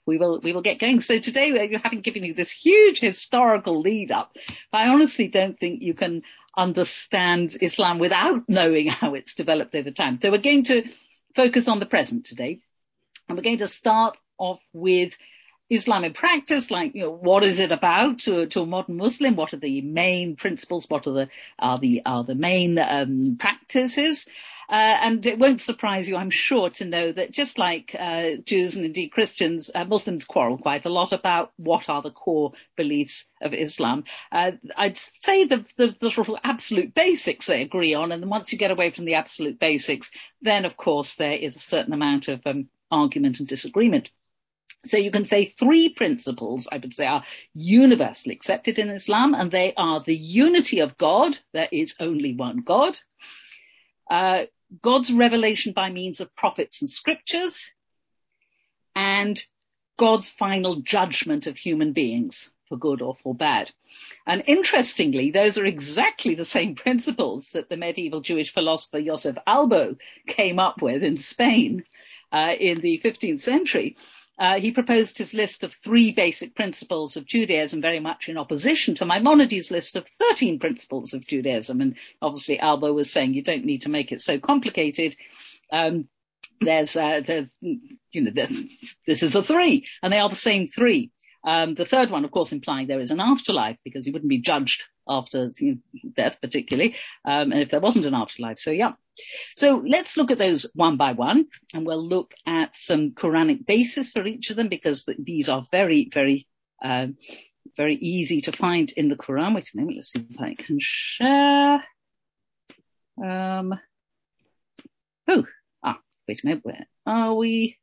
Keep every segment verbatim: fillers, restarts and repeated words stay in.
we will we will get going. So today, we're having given you this huge historical lead up. I honestly don't think you can understand Islam without knowing how it's developed over time. So we're going to focus on the present today, and we're going to start off with Islam in practice, like, you know, what is it about to, to a modern Muslim? What are the main principles? What are the are the are the main um, practices? Uh, and it won't surprise you, I'm sure, to know that just like uh, Jews and indeed Christians, uh, Muslims quarrel quite a lot about what are the core beliefs of Islam. Uh, I'd say the, the, the sort of absolute basics they agree on, and then once you get away from the absolute basics, then of course there is a certain amount of um, argument and disagreement. So you can say three principles, I would say, are universally accepted in Islam, and they are the unity of God. There is only one God. Uh, God's revelation by means of prophets and scriptures, and God's final judgment of human beings for good or for bad. And interestingly, those are exactly the same principles that the medieval Jewish philosopher Joseph Albo came up with in Spain uh, in the fifteenth century. Uh, he proposed his list of three basic principles of Judaism, very much in opposition to Maimonides' list of thirteen principles of Judaism. And obviously Albo was saying you don't need to make it so complicated. Um, there's, uh, there's, you know, there's, this is the three, and they are the same three. Um, the third one, of course, implying there is an afterlife, because you wouldn't be judged after, you know, death, particularly, um, and if there wasn't an afterlife. So, yeah. So let's look at those one by one, and we'll look at some Quranic basis for each of them, because th- these are very, very, uh, very easy to find in the Quran. Wait a minute, let's see if I can share. Um, oh, ah, wait a minute, where are we?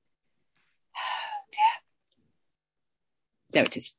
There it is.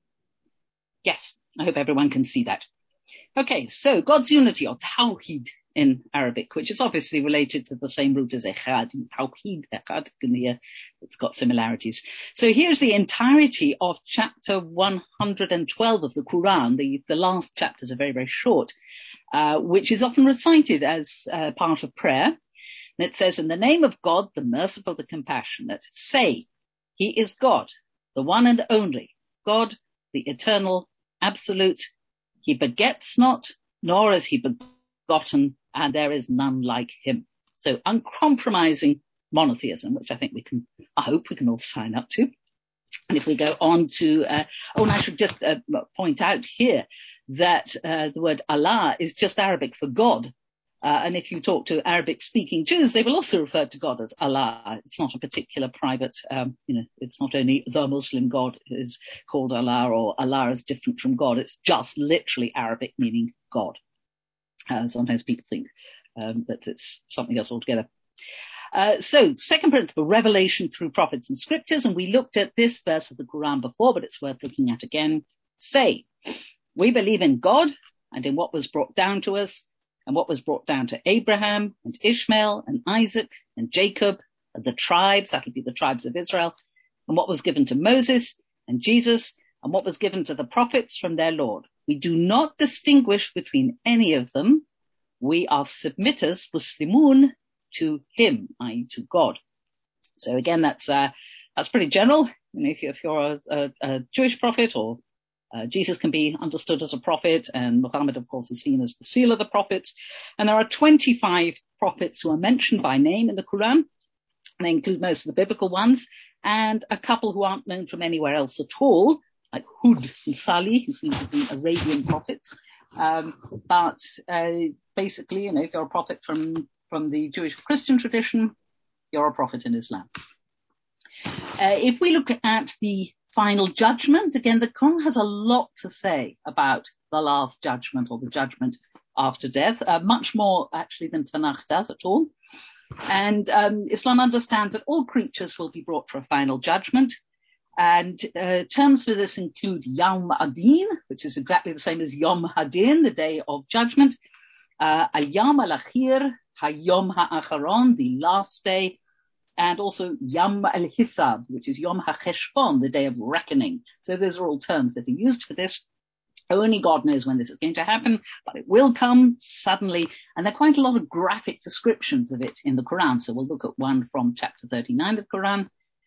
Yes, I hope everyone can see that. Okay, so God's unity, or Tawheed in Arabic, which is obviously related to the same root as Echad. Tawheed, Echad, it's got similarities. So here's the entirety of chapter one hundred twelve of the Quran. The, the last chapters are very, very short, uh, which is often recited as uh, part of prayer. And it says, in the name of God, the merciful, the compassionate, say, He is God, the one and only, God, the eternal, absolute. He begets not, nor is he begotten, and there is none like him. So uncompromising monotheism, which I think we can, I hope we can all sign up to. And if we go on to, uh, oh, and I should just uh, point out here that uh, the word Allah is just Arabic for God. Uh, and if you talk to Arabic-speaking Jews, they will also refer to God as Allah. It's not a particular private, um, you know, it's not only the Muslim God is called Allah, or Allah is different from God. It's just literally Arabic meaning God. Uh, sometimes people think um, that it's something else altogether. Uh, so, second principle, revelation through prophets and scriptures. And we looked at this verse of the Quran before, but it's worth looking at again. Say, we believe in God and in what was brought down to us, and what was brought down to Abraham and Ishmael and Isaac and Jacob and the tribes, that'll be the tribes of Israel, and what was given to Moses and Jesus, and what was given to the prophets from their Lord. We do not distinguish between any of them. We are submitters, muslimun, to him, that is to God. So again, that's uh, that's pretty general. You know, if, you, if you're a, a, a Jewish prophet, or Uh, Jesus can be understood as a prophet, and Muhammad, of course, is seen as the seal of the prophets. And there are twenty-five prophets who are mentioned by name in the Quran. They include most of the biblical ones, and a couple who aren't known from anywhere else at all, like Hud and Salih, who seem to be Arabian prophets. Um, but uh, basically, you know, if you're a prophet from, from the Jewish or Christian tradition, you're a prophet in Islam. Uh, if we look at the final judgment, again, the Quran has a lot to say about the last judgment, or the judgment after death, uh, much more actually than Tanakh does at all. And um, Islam understands that all creatures will be brought for a final judgment. And uh, terms for this include Yawm Adin, which is exactly the same as Yom Hadin, the day of judgment, uh, Al-Yawm Al-Akhir, Ha-Yom Ha-Acharon, the last day, and also Yom al-Hisab, which is Yom ha-Cheshbon, the day of reckoning. So those are all terms that are used for this. Only God knows when this is going to happen, but it will come suddenly. And there are quite a lot of graphic descriptions of it in the Quran. So we'll look at one from chapter thirty-nine of the Quran.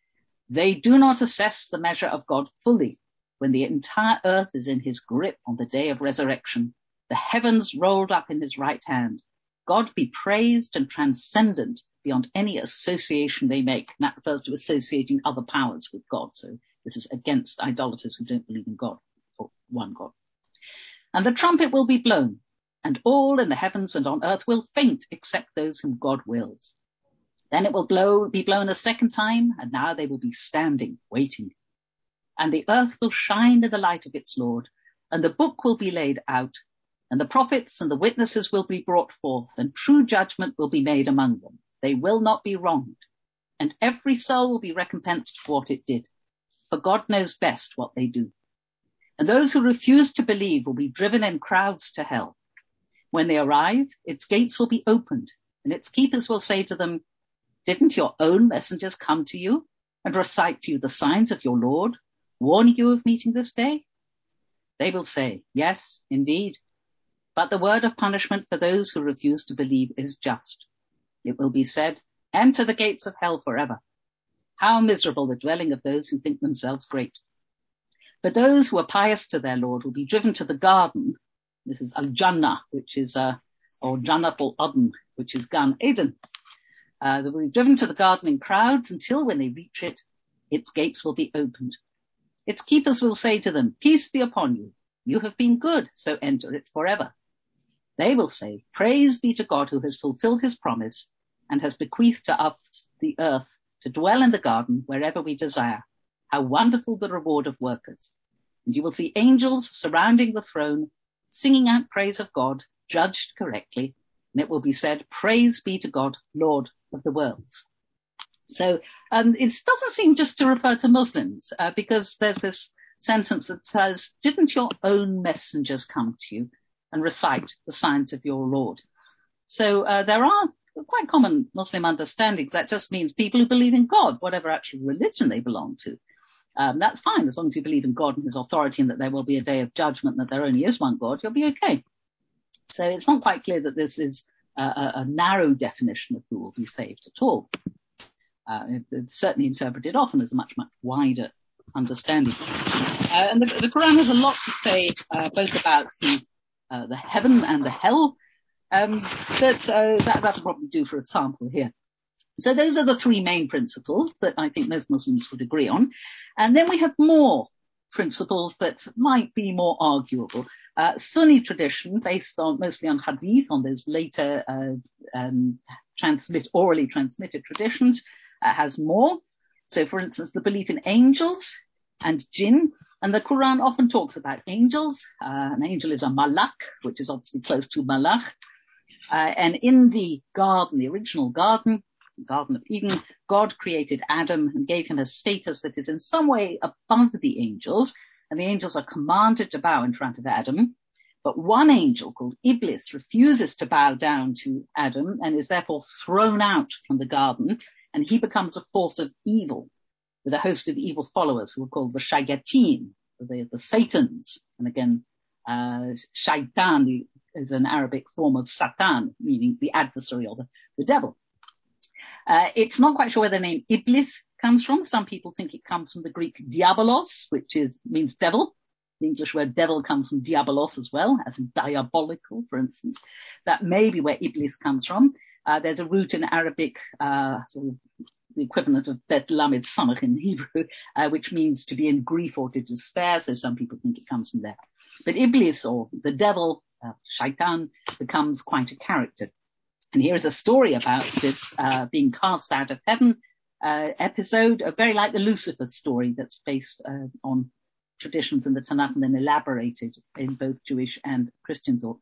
They do not assess the measure of God fully when the entire earth is in his grip on the day of resurrection, the heavens rolled up in his right hand. God be praised and transcendent beyond any association they make. And that refers to associating other powers with God. So this is against idolaters who don't believe in God, or one God. And the trumpet will be blown, and all in the heavens and on earth will faint except those whom God wills. Then it will blow, be blown a second time, and now they will be standing, waiting. And the earth will shine in the light of its Lord, and the book will be laid out, and the prophets and the witnesses will be brought forth, and true judgment will be made among them. They will not be wronged, and every soul will be recompensed for what it did, for God knows best what they do. And those who refuse to believe will be driven in crowds to hell. When they arrive, its gates will be opened, and its keepers will say to them, didn't your own messengers come to you and recite to you the signs of your Lord, warning you of meeting this day? They will say, yes, indeed. But the word of punishment for those who refuse to believe is just. It will be said, enter the gates of hell forever. How miserable the dwelling of those who think themselves great. But those who are pious to their Lord will be driven to the garden. This is Al-Jannah, which is, uh, or Jannat al-Adn, which is Gan Eden. Uh, they will be driven to the garden in crowds until when they reach it, its gates will be opened. Its keepers will say to them, peace be upon you. You have been good, so enter it forever. They will say, praise be to God who has fulfilled his promise and has bequeathed to us the earth to dwell in the garden wherever we desire. How wonderful the reward of workers. And you will see angels surrounding the throne, singing out praise of God, judged correctly. And it will be said, praise be to God, Lord of the worlds. So um, it doesn't seem just to refer to Muslims, uh, because there's this sentence that says, didn't your own messengers come to you and recite the signs of your Lord? So uh, there are quite common Muslim understandings. That just means people who believe in God, whatever actual religion they belong to. Um, that's fine, as long as you believe in God and his authority and that there will be a day of judgment, that there only is one God, you'll be okay. So it's not quite clear that this is a, a, a narrow definition of who will be saved at all. Uh, it, it's certainly interpreted often as a much, much wider understanding. Uh, and the, the Quran has a lot to say uh, both about the, uh, the heaven and the hell, um, but uh, that, that'll probably do for a sample here. So those are the three main principles that I think most Muslims would agree on. And then we have more principles that might be more arguable. Uh, Sunni tradition, based on mostly on hadith, on those later uh, um, transmit orally transmitted traditions, uh, has more. So, for instance, the belief in angels and jinn, and the Quran often talks about angels. Uh, an angel is a malak, which is obviously close to malach. Uh, and in the garden, the original garden, Garden of Eden, God created Adam and gave him a status that is in some way above the angels, and the angels are commanded to bow in front of Adam. But one angel called Iblis refuses to bow down to Adam and is therefore thrown out from the garden, and he becomes a force of evil with a host of evil followers who are called the Shayateen, the, the Satans. And again, uh, Shaitan is an Arabic form of Satan, meaning the adversary or the, the devil. Uh, it's not quite sure where the name Iblis comes from. Some people think it comes from the Greek diabolos, which is means devil. The English word devil comes from diabolos as well, as in diabolical, for instance. That may be where Iblis comes from. Uh, there's a root in Arabic, uh, sort of the equivalent of Bet Lamed Samach in Hebrew, uh, which means to be in grief or to despair. So some people think it comes from there. But Iblis, or the devil, uh, Shaitan, becomes quite a character. And here is a story about this uh, being cast out of heaven uh, episode, uh, very like the Lucifer story that's based uh, on traditions in the Tanakh and then elaborated in both Jewish and Christian thought.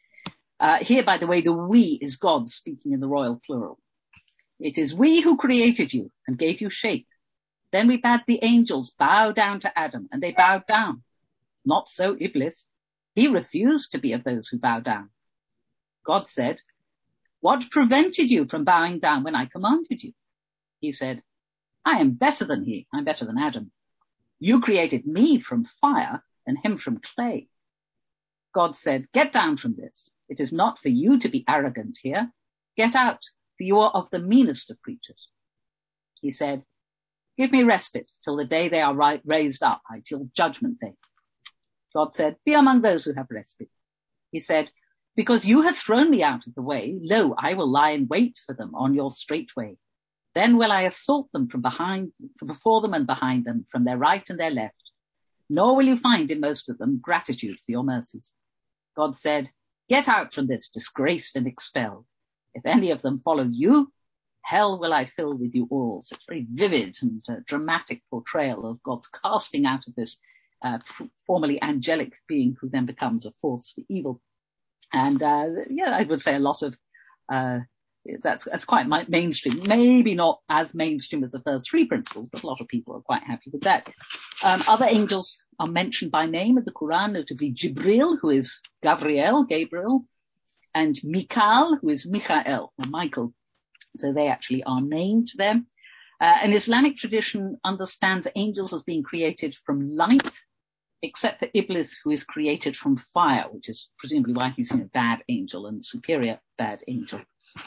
Uh, here, by the way, the we is God speaking in the royal plural. It is we who created you and gave you shape. Then we bade the angels bow down to Adam, and they bowed down. Not so Iblis. He refused to be of those who bow down. God said, what prevented you from bowing down when I commanded you? He said, I am better than he. I'm better than Adam. You created me from fire and him from clay. God said, get down from this. It is not for you to be arrogant here. Get out, for you are of the meanest of creatures. He said, give me respite till the day they are right, raised up, till judgment day. God said, be among those who have respite. He said, because you have thrown me out of the way, lo, I will lie in wait for them on your straight way. Then will I assault them from behind, from before them and behind them, from their right and their left. Nor will you find in most of them gratitude for your mercies. God said, get out from this, disgraced and expelled. If any of them follow you, hell will I fill with you all. So it's a very vivid and uh, dramatic portrayal of God's casting out of this uh, formerly angelic being who then becomes a force for evil. And uh, yeah, I would say a lot of uh That's, that's quite mainstream. Maybe not as mainstream as the first three principles, but a lot of people are quite happy with that. Um, other angels are mentioned by name in the Quran, notably Jibril, who is Gabriel, Gabriel, and Mikael, who is Michael, or Michael. So they actually are named there. Uh, an Islamic tradition understands angels as being created from light, except for Iblis, who is created from fire, which is presumably why he's a bad angel and superior bad angel.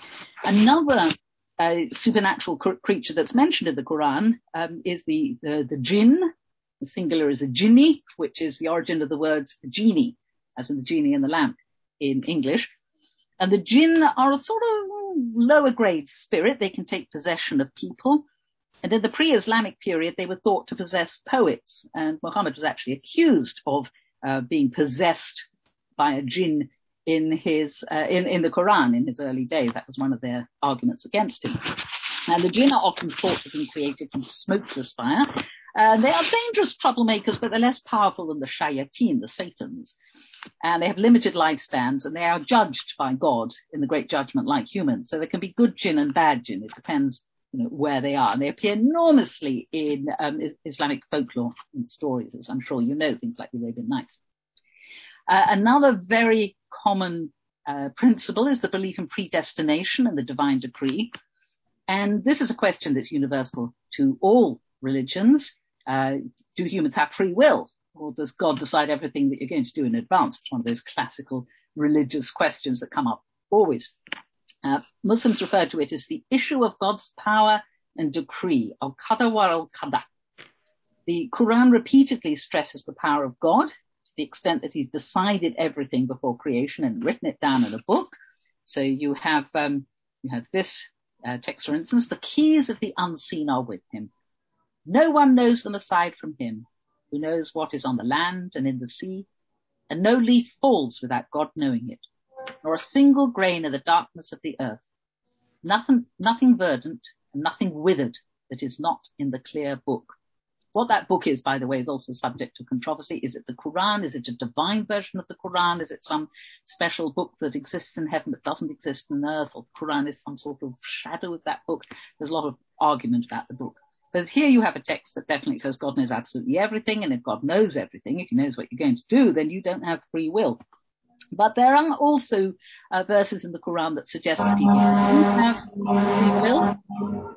Another uh, supernatural cr- creature that's mentioned in the Quran um, is the, the the jinn. The singular is a jinni, which is the origin of the words genie, as in the genie in the lamp in English. And the jinn are a sort of lower grade spirit. They can take possession of people. And in the pre-Islamic period, they were thought to possess poets. And Muhammad was actually accused of uh, being possessed by a jinn in his, uh, in, in the Quran in his early days. That was one of their arguments against him. And the jinn are often thought to have been created from smokeless fire. Uh, they are dangerous troublemakers, but they're less powerful than the shayateen, the satans. And they have limited lifespans, and they are judged by God in the Great Judgment like humans. So there can be good jinn and bad jinn. It depends, you know, where they are. And they appear enormously in um, Islamic folklore and stories, as I'm sure you know, things like the Arabian Nights. Uh, another very common uh, principle is the belief in predestination and the divine decree. And this is a question that's universal to all religions. Uh, do humans have free will? Or does God decide everything that you're going to do in advance? It's one of those classical religious questions that come up always. Uh, Muslims refer to it as the issue of God's power and decree, al-qadar wa al-qadar. The Quran repeatedly stresses the power of God to the extent that he's decided everything before creation and written it down in a book. So you have, um, you have this uh, text, for instance, the keys of the unseen are with him. No one knows them aside from him, who knows what is on the land and in the sea, and no leaf falls without God knowing it, nor a single grain in the darkness of the earth. Nothing, nothing verdant and nothing withered that is not in the clear book. What that book is, by the way, is also subject to controversy. Is it the Quran? Is it a divine version of the Quran? Is it some special book that exists in heaven that doesn't exist on earth? Or the Quran is some sort of shadow of that book? There's a lot of argument about the book. But here you have a text that definitely says God knows absolutely everything. And if God knows everything, if he knows what you're going to do, then you don't have free will. But there are also uh, verses in the Quran that suggest that people do have free will.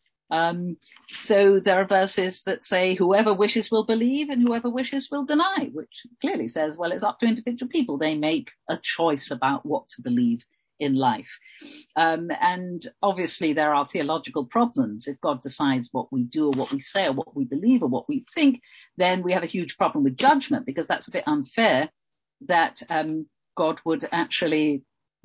Um, so there are verses that say whoever wishes will believe and whoever wishes will deny, which clearly says, well, it's up to individual people. They make a choice about what to believe in life. Um, and obviously there are theological problems. If God decides what we do or what we say or what we believe or what we think, then we have a huge problem with judgment, because that's a bit unfair that um, God would actually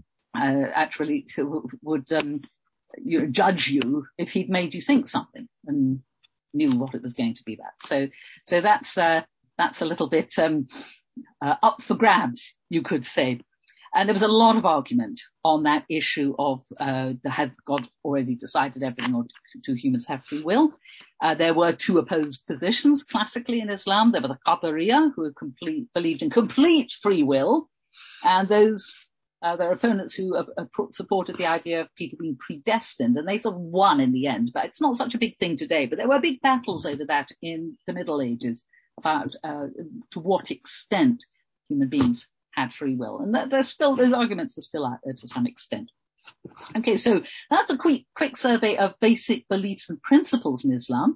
uh, actually would um, you know, judge you if he'd made you think something and knew what it was going to be about. So, so that's, uh, that's a little bit, um, uh, up for grabs, you could say. And there was a lot of argument on that issue of, uh, the, had God already decided everything, or do humans have free will? Uh, there were two opposed positions classically in Islam. There were the Qadariyah, who complete, believed in complete free will, and those Uh, there are opponents who uh, uh, supported the idea of people being predestined, and they sort of won in the end. But it's not such a big thing today. But there were big battles over that in the Middle Ages about uh, to what extent human beings had free will. And that, there's still, those arguments are still out there to some extent. Okay, so that's a quick, quick survey of basic beliefs and principles in Islam.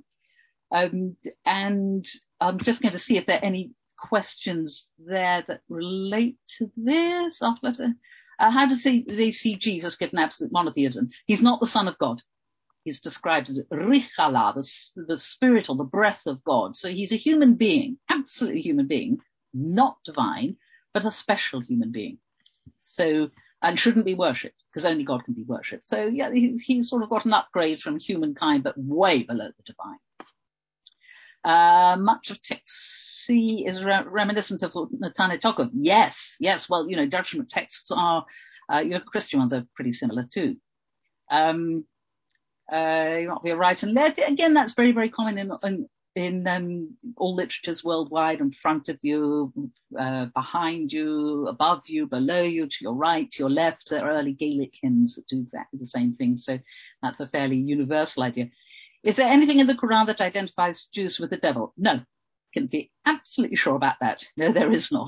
Um, and I'm just going to see if there are any questions there that relate to this. Uh, how does they, they see Jesus given absolute monotheism? He's not the Son of God. He's described as Richala, the, the spirit or the breath of God. So he's a human being, absolutely human being, not divine, but a special human being. So, and shouldn't be worshipped, because only God can be worshipped. So yeah, he's, he's sort of got an upgrade from humankind, but way below the divine. Uh, much of text C is re- reminiscent of Natane Tokov. Yes, yes. Well, you know, judgment texts are, uh, you know, Christian ones are pretty similar too. Um, uh, you might be right and left. Again, that's very, very common in, in, in, um, all literatures worldwide, in front of you, uh, behind you, above you, below you, to your right, to your left. There are early Gaelic hymns that do exactly the same thing. So that's a fairly universal idea. Is there anything in the Quran that identifies Jews with the devil? No. Can be absolutely sure about that. No, there is not.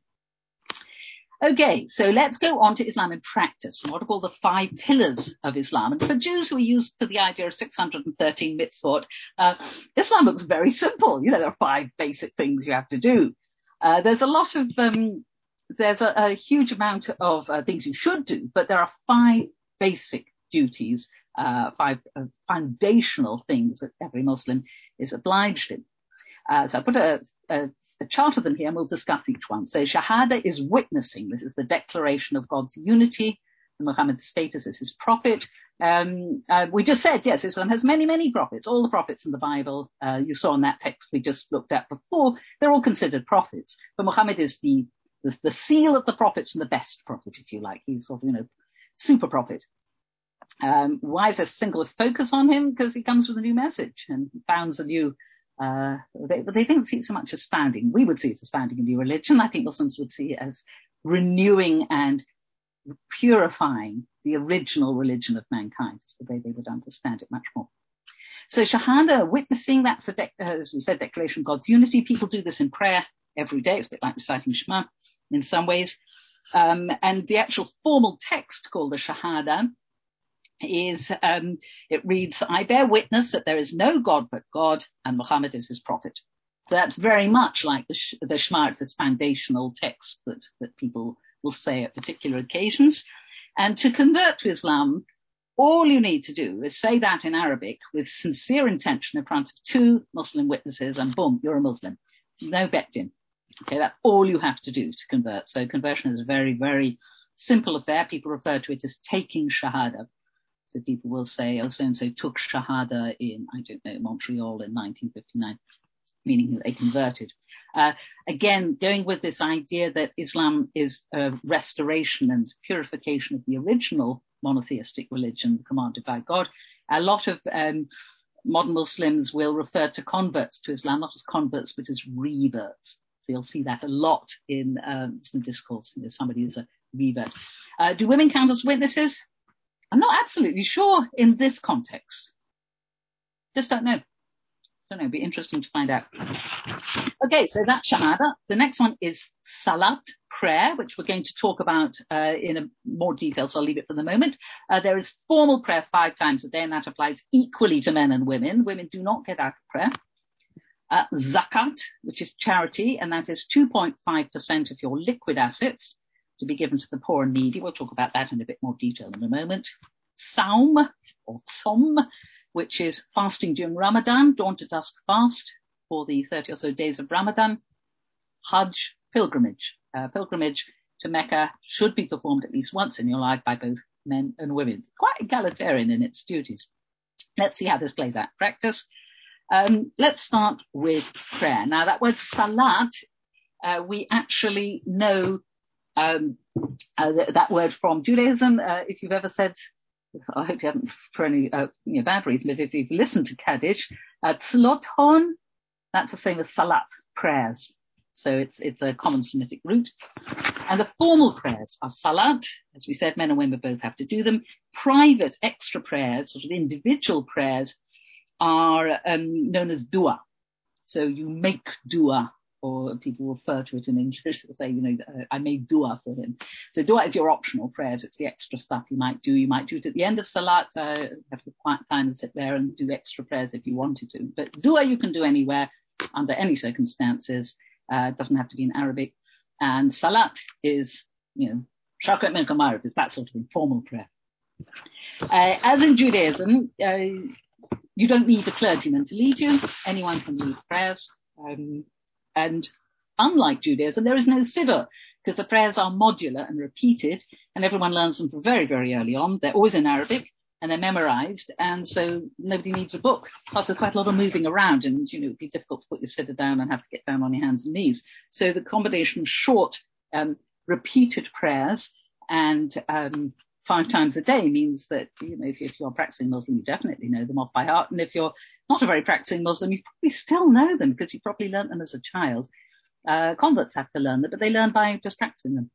Okay, so let's go on to Islam in practice, and what are called the five pillars of Islam. And for Jews who are used to the idea of six hundred thirteen mitzvot, uh, Islam looks very simple. You know, there are five basic things you have to do. Uh, there's a lot of, um, there's a, a huge amount of uh, things you should do, but there are five basic duties, uh, five uh, foundational things that every Muslim is obliged in. Uh, so I put a, a, a chart of them here and we'll discuss each one. So Shahada is witnessing. This is the declaration of God's unity, Muhammad's status as his prophet. Um, uh, we just said, yes, Islam has many, many prophets. All the prophets in the Bible, uh, you saw in that text we just looked at before, they're all considered prophets. But Muhammad is the, the, the seal of the prophets and the best prophet, if you like. He's sort of, you know, super prophet. Um, why is there a single focus on him? Because he comes with a new message and founds a new, uh, they, they don't see it so much as founding. We would see it as founding a new religion. I think Muslims would see it as renewing and purifying the original religion of mankind. It's the way they would understand it much more. So Shahada, witnessing, that's a, de- uh, as we said, declaration of God's unity. People do this in prayer every day. It's a bit like reciting Shema in some ways. Um, and the actual formal text called the Shahada is, um, it reads, I bear witness that there is no God but God and Muhammad is his prophet. So that's very much like the, sh- the Shema. It's this foundational text that, that people will say at particular occasions. And to convert to Islam, all you need to do is say that in Arabic with sincere intention in front of two Muslim witnesses and boom, you're a Muslim. No bektin. Okay, that's all you have to do to convert. So conversion is a very, very simple affair. People refer to it as taking Shahada. So people will say, oh, so-and-so took Shahada in, I don't know, Montreal in nineteen fifty-nine, meaning that they converted. Uh, again, going with this idea that Islam is a restoration and purification of the original monotheistic religion commanded by God. A lot of um, modern Muslims will refer to converts to Islam, not as converts, but as reverts. So you'll see that a lot in um, Muslim discourse. You know, somebody is a revert. Uh, do women count as witnesses? I'm not absolutely sure in this context. Just don't know. Don't know. It'd be interesting to find out. Okay, so that's Shahada. The next one is Salat, prayer, which we're going to talk about uh, in a more detail, so I'll leave it for the moment. Uh, there is formal prayer five times a day, and that applies equally to men and women. Women do not get out of prayer. Uh, Zakat, which is charity, and that is two point five percent of your liquid assets to be given to the poor and needy. We'll talk about that in a bit more detail in a moment. Saum, or Som, which is fasting during Ramadan, dawn to dusk fast for the thirty or so days of Ramadan. Hajj, pilgrimage. Uh, pilgrimage to Mecca should be performed at least once in your life by both men and women. Quite egalitarian in its duties. Let's see how this plays out in practice. Um, let's start with prayer. Now, that word salat, uh, we actually know um, uh, th- that word from Judaism. Uh, if you've ever said, I hope you haven't for any uh, you know, bad reason, but if you've listened to Kaddish, uh, tzloton, that's the same as salat, prayers. So it's it's a common Semitic root. And the formal prayers are salat. As we said, men and women both have to do them. Private extra prayers, sort of individual prayers, are um, known as dua. So you make dua, or people refer to it in English, say, you know, uh, I made dua for him. So dua is your optional prayers. It's the extra stuff you might do. You might do it at the end of salat, uh, have a quiet time and sit there and do extra prayers if you wanted to. But dua you can do anywhere, under any circumstances. Uh, it doesn't have to be in Arabic. And salat is, you know, shakrat min kamarat, is that sort of informal prayer. Uh, as in Judaism, uh, you don't need a clergyman to lead you. Anyone can lead prayers. Um, and unlike Judaism, there is no siddur, because the prayers are modular and repeated, and everyone learns them from very, very early on. They're always in Arabic, and they're memorized, and so nobody needs a book. Plus, there's quite a lot of moving around, and, you know, it'd be difficult to put your siddur down and have to get down on your hands and knees. So the combination of short, um, repeated prayers and um, five times a day means that, you know, if, if you're a practicing Muslim, you definitely know them off by heart. And if you're not a very practicing Muslim, you probably still know them because you probably learnt them as a child. Uh, converts have to learn them, but they learn by just practicing them.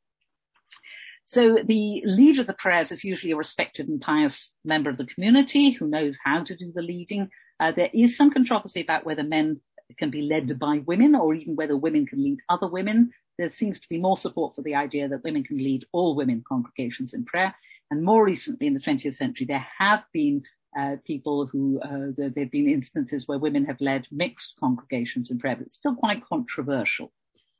So the leader of the prayers is usually a respected and pious member of the community who knows how to do the leading. Uh, there is some controversy about whether men can be led by women or even whether women can lead other women. There seems to be more support for the idea that women can lead all women congregations in prayer. And more recently, in the twentieth century, there have been uh, people who, uh, there have been instances where women have led mixed congregations in prayer, but it's still quite controversial.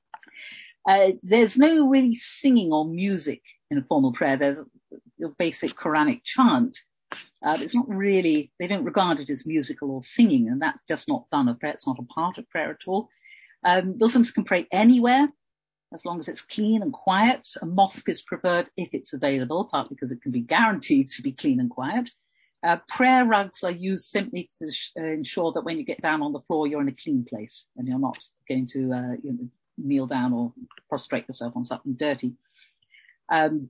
Uh, there's no really singing or music in formal prayer. There's a basic Quranic chant. Uh, it's not really, they don't regard it as musical or singing, and that's just not done of prayer. It's not a part of prayer at all. Um, Muslims can pray anywhere, as long as it's clean and quiet. A mosque is preferred if it's available, partly because it can be guaranteed to be clean and quiet. Uh, prayer rugs are used simply to sh- uh, ensure that when you get down on the floor, you're in a clean place and you're not going to uh, you know, kneel down or prostrate yourself on something dirty. Um,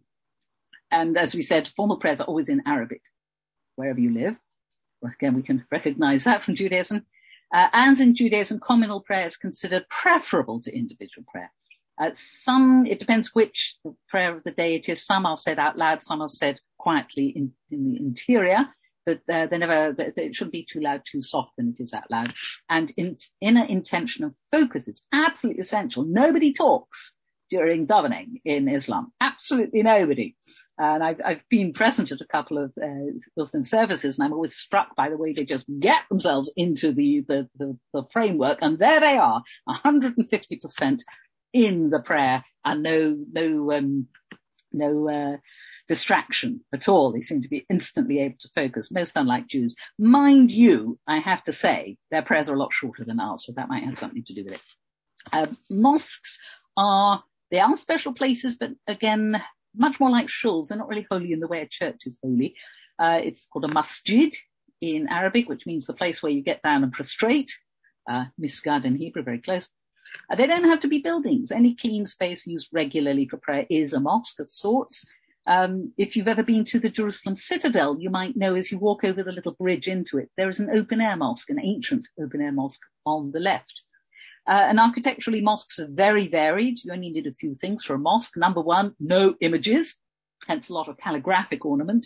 and as we said, formal prayers are always in Arabic, wherever you live. Well, again, we can recognize that from Judaism. Uh, as in Judaism, communal prayer is considered preferable to individual prayer. Uh, some, it depends which prayer of the day it is. Some are said out loud, some are said quietly in, in the interior, but uh, they never, they, they, it shouldn't be too loud, too soft when it is out loud. And in, inner intention of focus is absolutely essential. Nobody talks during davening in Islam. Absolutely nobody. And I've, I've been present at a couple of uh, Muslim services, and I'm always struck by the way they just get themselves into the, the, the, the framework, and there they are, one hundred fifty percent in the prayer, and no, no, um, no, uh, distraction at all. They seem to be instantly able to focus, most unlike Jews. Mind you, I have to say, their prayers are a lot shorter than ours, so that might have something to do with it. Uh, mosques are, they are special places, but again, much more like shuls. They're not really holy in the way a church is holy. Uh, it's called a masjid in Arabic, which means the place where you get down and prostrate. Uh, misgad in Hebrew, very close. Uh, they don't have to be buildings. Any clean space used regularly for prayer is a mosque of sorts. Um, if you've ever been to the Jerusalem Citadel, you might know as you walk over the little bridge into it, there is an open-air mosque, an ancient open-air mosque on the left. Uh, and architecturally, mosques are very varied. You only need a few things for a mosque. Number one, no images, hence a lot of calligraphic ornament,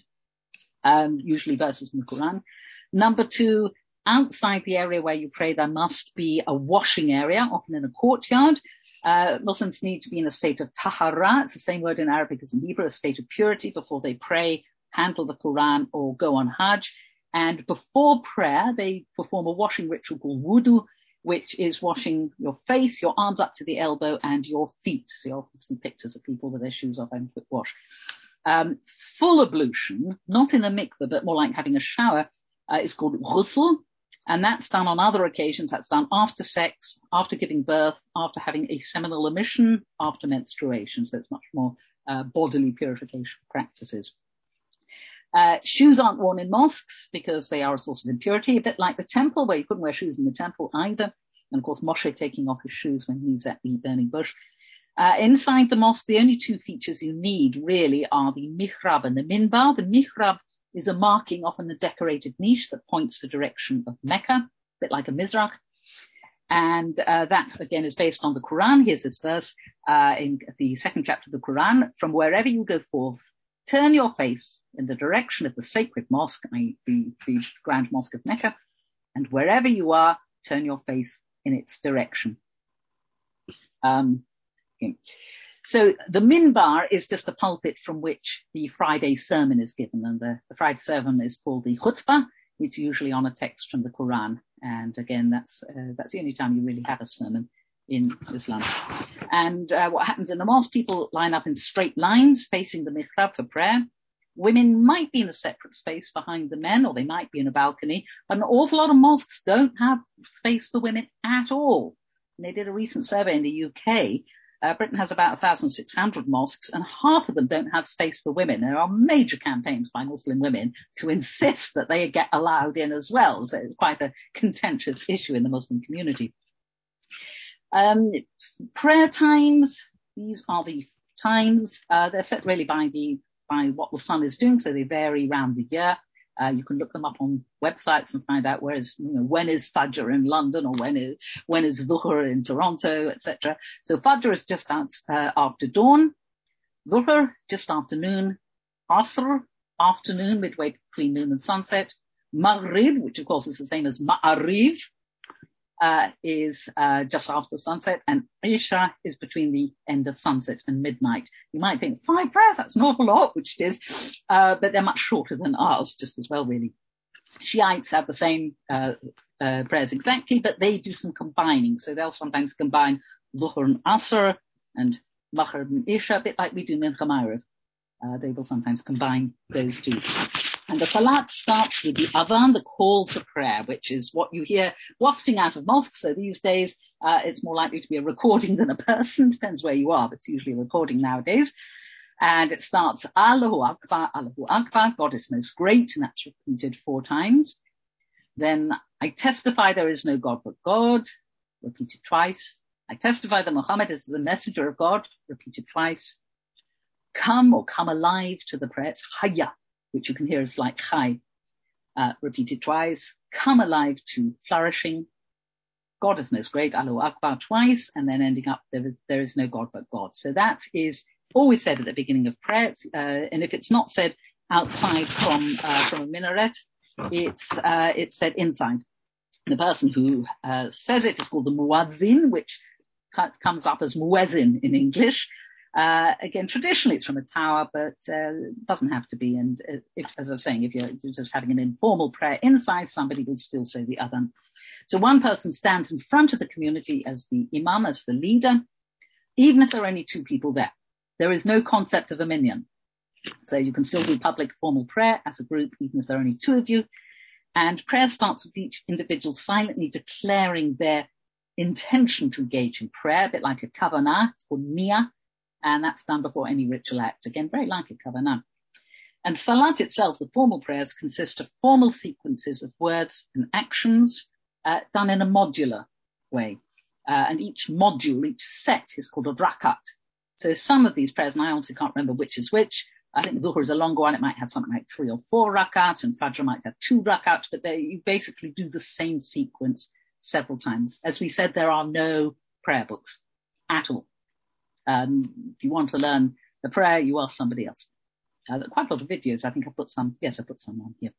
um, usually verses from the Quran. Number two, outside the area where you pray, there must be a washing area, often in a courtyard. Uh, Muslims need to be in a state of tahara. It's the same word in Arabic as in Hebrew, a state of purity before they pray, handle the Quran, or go on Hajj. And before prayer, they perform a washing ritual called wudu, which is washing your face, your arms up to the elbow, and your feet. So you often see pictures of people with their shoes off having a quick wash. Um, full ablution, not in a mikveh, but more like having a shower, uh, is called ghusl. And that's done on other occasions. That's done after sex, after giving birth, after having a seminal emission, after menstruation. So it's much more uh, bodily purification practices. Uh, shoes aren't worn in mosques because they are a source of impurity, a bit like the temple where you couldn't wear shoes in the temple either. And of course, Moshe taking off his shoes when he's at the burning bush. Uh, inside the mosque, the only two features you need really are the mihrab and the minbar. The mihrab is a marking, often a decorated niche that points the direction of Mecca, a bit like a mizrach. And uh, that, again, is based on the Quran. Here's this verse uh, in the second chapter of the Quran. From wherever you go forth, turn your face in the direction of the sacred mosque, that is the, the Grand Mosque of Mecca, and wherever you are, turn your face in its direction. Um, okay. So the minbar is just a pulpit from which the Friday sermon is given, and the, the Friday sermon is called the khutbah. It's usually on a text from the Quran, and again, that's uh, that's the only time you really have a sermon in Islam. And uh, what happens in the mosque, people line up in straight lines facing the mihrab for prayer. Women might be in a separate space behind the men, or they might be in a balcony. But an awful lot of mosques don't have space for women at all. And they did a recent survey in the U K. Uh, Britain has about one thousand six hundred mosques, and half of them don't have space for women. There are major campaigns by Muslim women to insist that they get allowed in as well. So it's quite a contentious issue in the Muslim community. Um, prayer times, these are the times. Uh, they're set really by the by what the sun is doing, so they vary around the year. Uh, you can look them up on websites and find out where is, you know, when is Fajr in London, or when is when is Dhuhr in Toronto, et cetera. So Fajr is just out, uh, after dawn, Dhuhr just after noon, Asr afternoon, midway between noon and sunset, Maghrib, which of course is the same as Ma'ariv, Uh, is uh, just after sunset, and Isha is between the end of sunset and midnight. You might think, five prayers, that's an awful lot, which it is, uh, but they're much shorter than ours, just as well, really. Shiites have the same uh, uh, prayers exactly, but they do some combining. So they'll sometimes combine Dhuhr and Asr and Maghrib and Isha, a bit like we do Mincha Ma'ariv. Uh, they will sometimes combine those two. And the salat starts with the adhan, the call to prayer, which is what you hear wafting out of mosques. So these days, uh, it's more likely to be a recording than a person. Depends where you are, but it's usually a recording nowadays. And it starts, Allahu Akbar, Allahu Akbar, God is most great, and that's repeated four times. Then, I testify there is no God but God, repeated twice. I testify that Muhammad is the messenger of God, repeated twice. Come or come alive to the prayer. It's hayya, which you can hear as like chai, uh, repeated twice. Come alive to flourishing. God is most great, Allahu Akbar twice, and then ending up, there is, there is no God but God. So that is always said at the beginning of prayer, uh, and if it's not said outside from uh, from a minaret, it's uh, it's said inside. The person who uh, says it is called the muwazzin, which comes up as muezzin in English. Uh, again, traditionally it's from a tower, but uh, it doesn't have to be. And if, as I was saying, if you're just having an informal prayer inside, somebody will still say the adhan. So one person stands in front of the community as the imam, as the leader, even if there are only two people there. There is no concept of a minyan. So you can still do public formal prayer as a group, even if there are only two of you. And prayer starts with each individual silently declaring their intention to engage in prayer, a bit like a kavanah, it's called niyah. And that's done before any ritual act. Again, very like a kavanah. And salat itself, the formal prayers, consist of formal sequences of words and actions uh, done in a modular way. Uh, and each module, each set is called a rakat. So some of these prayers, and I honestly can't remember which is which. I think Dhuhr is a longer one. It might have something like three or four rakat, and Fajr might have two rakat, but they, you basically do the same sequence several times. As we said, there are no prayer books at all. Um, if you want to learn the prayer, you ask somebody else. Uh, quite a lot of videos. I think I put some. Yes, I put some on here.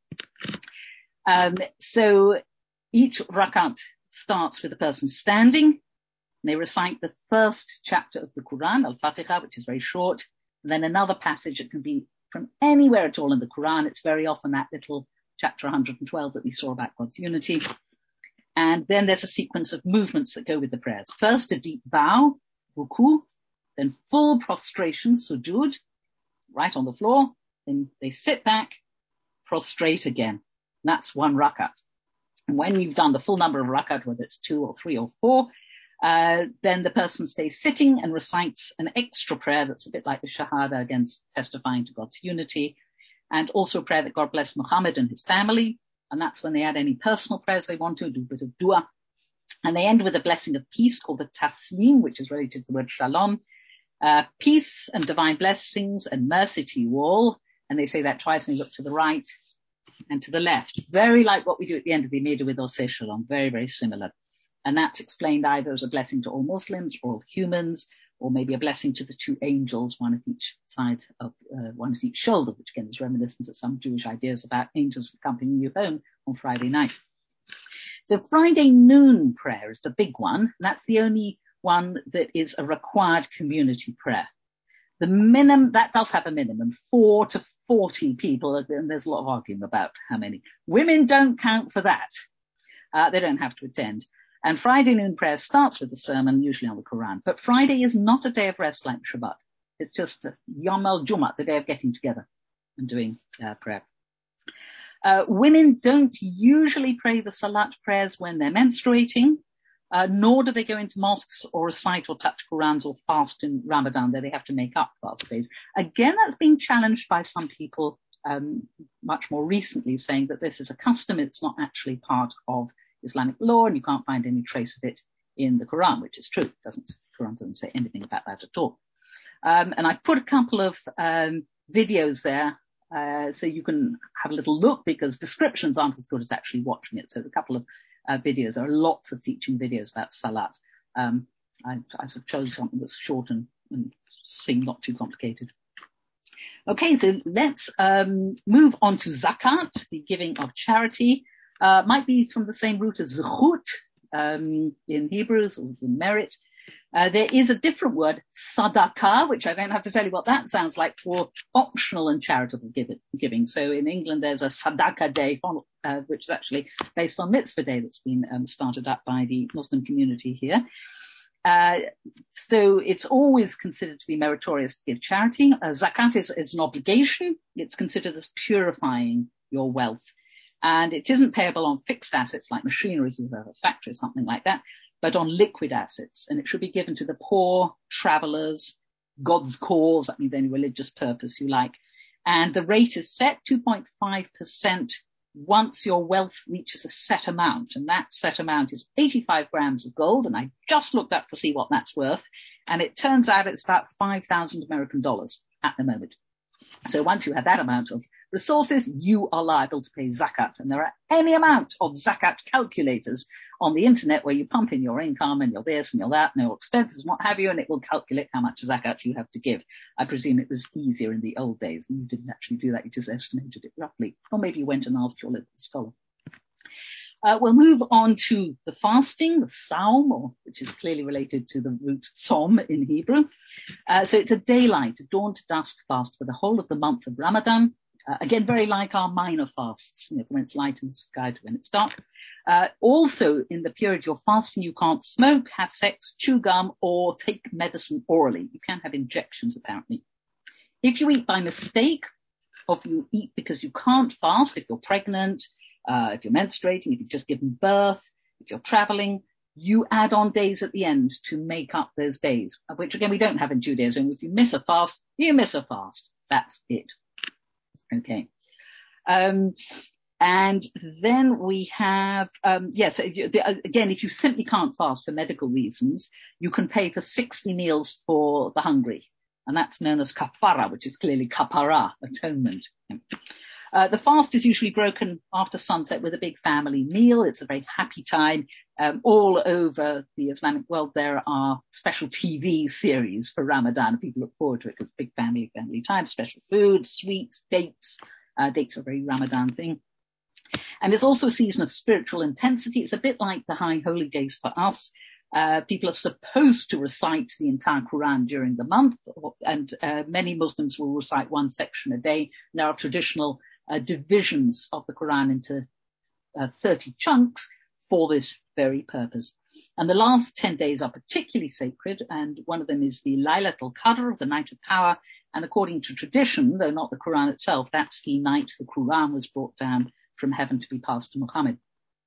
Um, so each rakat starts with the person standing. They recite the first chapter of the Quran, Al-Fatiha, which is very short. And then another passage. It can be from anywhere at all in the Quran. It's very often that little chapter one hundred twelve that we saw about God's unity. And then there's a sequence of movements that go with the prayers. First, a deep bow, ruku. Then full prostration, sujud, right on the floor. Then they sit back, prostrate again. And that's one rakat. And when you've done the full number of rakat, whether it's two or three or four, uh, then the person stays sitting and recites an extra prayer that's a bit like the Shahada, again testifying to God's unity, and also a prayer that God bless Muhammad and his family. And that's when they add any personal prayers they want to, do a bit of dua. And they end with a blessing of peace called the taslim, which is related to the word shalom. Uh, peace and divine blessings and mercy to you all. And they say that twice, and they look to the right and to the left. Very like what we do at the end of the Amida with Oseh Shalom. Very, very similar. And that's explained either as a blessing to all Muslims or all humans, or maybe a blessing to the two angels, one at each side of, uh, one at each shoulder, which again is reminiscent of some Jewish ideas about angels accompanying you home on Friday night. So Friday noon prayer is the big one. And that's the only one that is a required community prayer. The minimum, that does have a minimum, four to forty people, and there's a lot of arguing about how many. Women don't count for that. Uh, they don't have to attend. And Friday noon prayer starts with the sermon, usually on the Quran. But Friday is not a day of rest like Shabbat. It's just Yom al-Jum'ah, the day of getting together. and doing uh, prayer. Uh, women don't usually pray the Salat prayers when they're menstruating, uh, nor do they go into mosques or recite or touch Qurans or fast in Ramadan, though they have to make up fast days. Again, that's been challenged by some people um, much more recently, saying that this is a custom, it's not actually part of Islamic law, and you can't find any trace of it in the Quran, which is true. It doesn't, the Quran doesn't say anything about that at all. Um, and I've put a couple of um, videos there uh, so you can have a little look, because descriptions aren't as good as actually watching it. So there's a couple of uh, videos. There are lots of teaching videos about Salat. Um, I, I sort of chose something that's short and, and seemed not too complicated. Okay, so let's um, move on to Zakat, the giving of charity. Uh, might be from the same root as Zuchut um, in Hebrews, or the merit. Uh, there is a different word, sadaqah, which I don't have to tell you what that sounds like, for optional and charitable giving. So in England, there's a Sadaqah Day, uh, which is actually based on Mitzvah Day, that's been um, started up by the Muslim community here. Uh, so it's always considered to be meritorious to give charity. Uh, zakat is, is an obligation. It's considered as purifying your wealth. And it isn't payable on fixed assets like machinery, if you have a factory or something like that, but on liquid assets. And it should be given to the poor, travelers, God's cause, that means any religious purpose you like. And the rate is set two point five percent once your wealth reaches a set amount. And that set amount is eighty-five grams of gold. And I just looked up to see what that's worth. And it turns out it's about five thousand American dollars at the moment. So once you have that amount of resources, you are liable to pay zakat. And there are any amount of zakat calculators on the internet where you pump in your income and your this and your that and your expenses and what have you, and it will calculate how much zakat you have to give. I presume it was easier in the old days, and you didn't actually do that, you just estimated it roughly. Or maybe you went and asked your local scholar. Uh, we'll move on to the fasting, the Saum, or, which is clearly related to the root Tzom in Hebrew. Uh, so it's a daylight, a dawn to dusk fast for the whole of the month of Ramadan. Uh, again, very like our minor fasts, you know, from when it's light in the sky to when it's dark. Uh, also, in the period you're fasting, you can't smoke, have sex, chew gum, or take medicine orally. You can have injections, apparently. If you eat by mistake, or if you eat because you can't fast, if you're pregnant, uh, if you're menstruating, if you've just given birth, if you're traveling, you add on days at the end to make up those days, which again, we don't have in Judaism. If you miss a fast, you miss a fast. That's it. Okay. Um, and then we have, um, yes, again, if you simply can't fast for medical reasons, you can pay for sixty meals for the hungry. And that's known as kafara, which is clearly kapara, atonement. Uh, the fast is usually broken after sunset with a big family meal. It's a very happy time. Um, all over the Islamic world, there are special T V series for Ramadan. People look forward to it because big family, family time, special food, sweets, dates. Uh, dates are a very Ramadan thing. And it's also a season of spiritual intensity. It's a bit like the high holy days for us. Uh, people are supposed to recite the entire Quran during the month, and uh, many Muslims will recite one section a day. There are traditional uh, divisions of the Quran into uh, thirty chunks for this very purpose. And the last ten days are particularly sacred, and one of them is the Laylatul Qadr, the night of power. And according to tradition, though not the Quran itself, that's the night the Quran was brought down from heaven to be passed to Muhammad.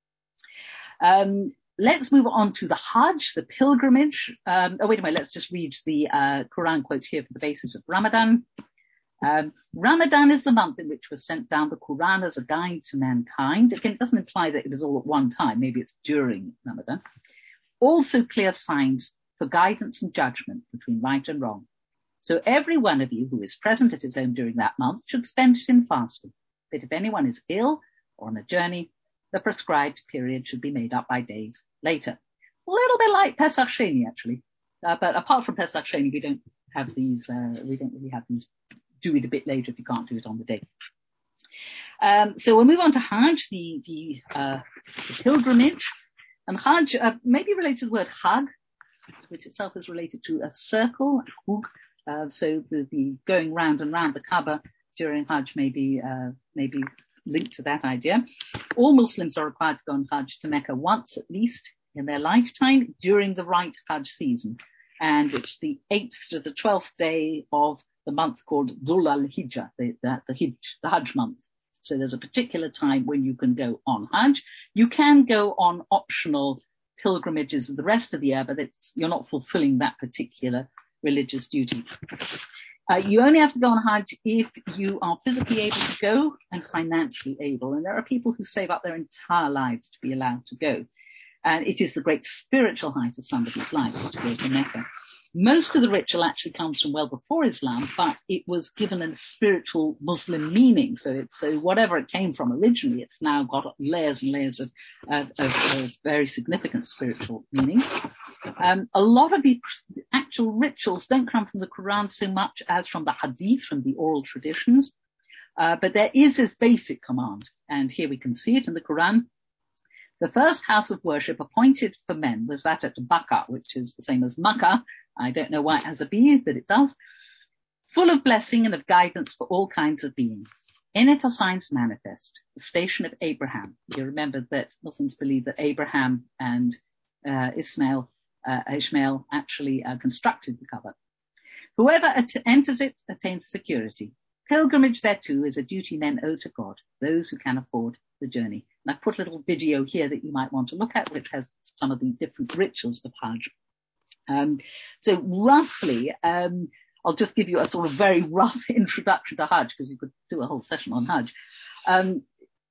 Um, let's move on to the Hajj, the pilgrimage. Um, oh, wait a minute, let's just read the uh, Quran quote here for the basis of Ramadan. Um, Ramadan is the month in which was sent down the Quran as a guide to mankind. Again, it doesn't imply that it was all at one time. Maybe it's during Ramadan. Also clear signs for guidance and judgment between right and wrong. So every one of you who is present at his home during that month should spend it in fasting. But if anyone is ill or on a journey, the prescribed period should be made up by days later. A little bit like Pesach Sheni, actually. Uh, but apart from Pesach Sheni, we don't have these, uh, we don't really have these, do it a bit later if you can't do it on the day. Um, so we'll move on to Hajj, the, the, uh, the pilgrimage. And Hajj, uh, maybe related to the word Hag, which itself is related to a circle, Hug. Uh, so the, the going round and round the Kaaba during Hajj may be, uh, maybe linked to that idea. All Muslims are required to go on Hajj to Mecca once at least in their lifetime during the right Hajj season. And it's the eighth to the twelfth day of the month called Dhul al-Hijjah, the, the, the, Hijj, the Hajj month. So there's a particular time when you can go on Hajj. You can go on optional pilgrimages the rest of the year, but it's, you're not fulfilling that particular religious duty. Uh, you only have to go on Hajj if you are physically able to go and financially able. And there are people who save up their entire lives to be allowed to go. And it is the great spiritual height of somebody's life to go to Mecca. Most of the ritual actually comes from well before Islam, but it was given a spiritual Muslim meaning. So it's, so whatever it came from originally, it's now got layers and layers of, of, of, of very significant spiritual meaning. Um, a lot of the actual rituals don't come from the Quran so much as from the Hadith, from the oral traditions. Uh, but there is this basic command, and here we can see it in the Quran. The first house of worship appointed for men was that at Bakka, which is the same as Makkah. I don't know why it has a B, but it does. Full of blessing and of guidance for all kinds of beings. In it are signs manifest, the station of Abraham. You remember that Muslims believe that Abraham and uh, Ismail, uh, Ishmael actually uh, constructed the Kaaba. Whoever at- enters it attains security. Pilgrimage thereto is a duty men owe to God, those who can afford the journey. And I've put a little video here that you might want to look at, which has some of the different rituals of Hajj. Um, so roughly, um, I'll just give you a sort of very rough introduction to Hajj, because you could do a whole session on Hajj. Um,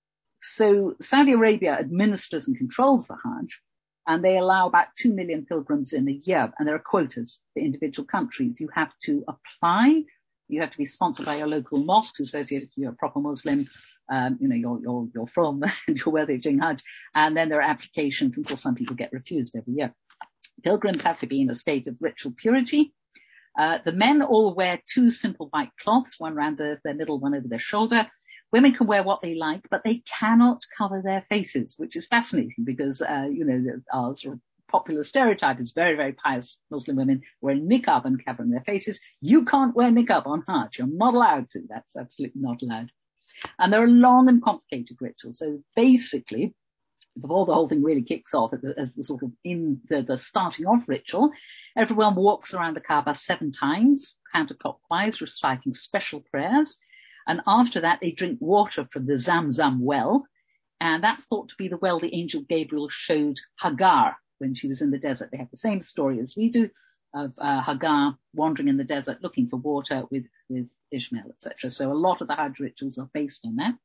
so Saudi Arabia administers and controls the Hajj, and they allow about two million pilgrims in a year. And there are quotas for individual countries. You have to apply. You have to be sponsored by your local mosque who says you're a proper Muslim, um, you know, you're, you're, you're from and you're worthy of doing Hajj. And then there are applications, and of course some people get refused every year. Pilgrims have to be in a state of ritual purity. Uh, the men all wear two simple white cloths, one around the, their middle, one over their shoulder. Women can wear what they like, but they cannot cover their faces, which is fascinating because, uh, you know, our sort of popular stereotype is very, very pious Muslim women wearing niqab and covering their faces. You can't wear niqab on Hajj. You're not allowed to. That's absolutely not allowed. And there are long and complicated rituals. So basically, before the whole thing really kicks off, as the sort of in the, the starting off ritual, everyone walks around the Kaaba seven times, counterclockwise, reciting special prayers. And after that, they drink water from the Zamzam well. And that's thought to be the well the angel Gabriel showed Hagar when she was in the desert. They have the same story as we do of uh, Hagar wandering in the desert looking for water with, with Ishmael, et cetera. So a lot of the Hajj rituals are based on that.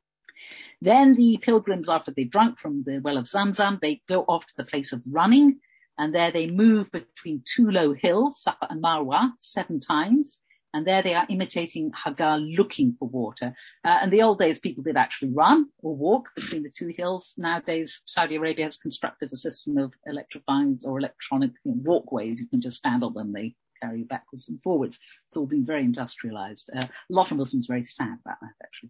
Then the pilgrims, after they've drunk from the well of Zamzam, they go off to the place of running, and there they move between two low hills, Safa and Marwa, seven times. And there they are imitating Hagar looking for water. Uh, in the old days, people did actually run or walk between the two hills. Nowadays, Saudi Arabia has constructed a system of electrified or electronic you know, walkways. You can just stand on them. They carry you backwards and forwards. It's all been very industrialized. Uh, a lot of Muslims are very sad about that, actually.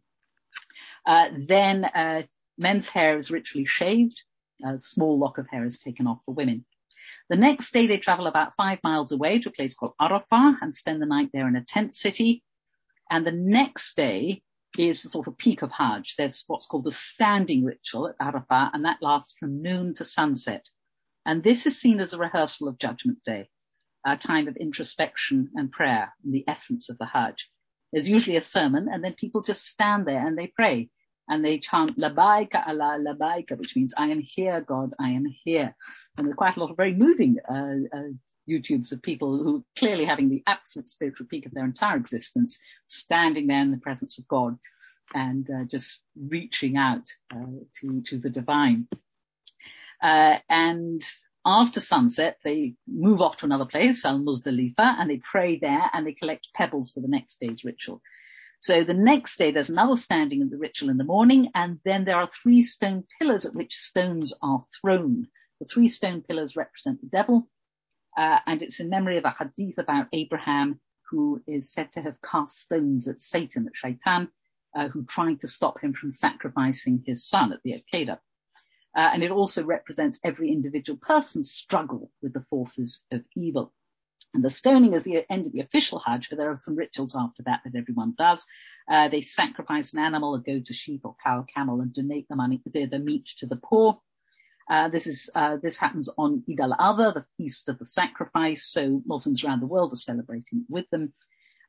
Uh, then uh, men's hair is ritually shaved. A small lock of hair is taken off for women. The next day, they travel about five miles away to a place called Arafah and spend the night there in a tent city. And the next day is the sort of peak of Hajj. There's what's called the standing ritual at Arafah, and that lasts from noon to sunset. And this is seen as a rehearsal of Judgment Day, a time of introspection and prayer, and the essence of the Hajj. There's usually a sermon, and then people just stand there and they pray. And they chant, Labaika Allah, Labaika, which means, I am here, God, I am here. And there are quite a lot of very moving uh, uh, YouTubes of people who are clearly having the absolute spiritual peak of their entire existence, standing there in the presence of God and uh, just reaching out uh, to, to the divine. Uh, and after sunset, they move off to another place, Al-Muzdalifa, and they pray there and they collect pebbles for the next day's ritual. So the next day, there's another standing of the ritual in the morning, and then there are three stone pillars at which stones are thrown. The three stone pillars represent the devil, uh, and it's in memory of a hadith about Abraham, who is said to have cast stones at Satan, at Shaitan, uh, who tried to stop him from sacrificing his son at the Akedah. Uh, and it also represents every individual person's struggle with the forces of evil. And the stoning is the end of the official Hajj, but there are some rituals after that that everyone does. Uh, they sacrifice an animal, a goat, a sheep, or cow, or camel, and donate the money, the, the meat to the poor. Uh, this is, uh, this happens on Eid al-Adha, the feast of the sacrifice. So Muslims around the world are celebrating with them.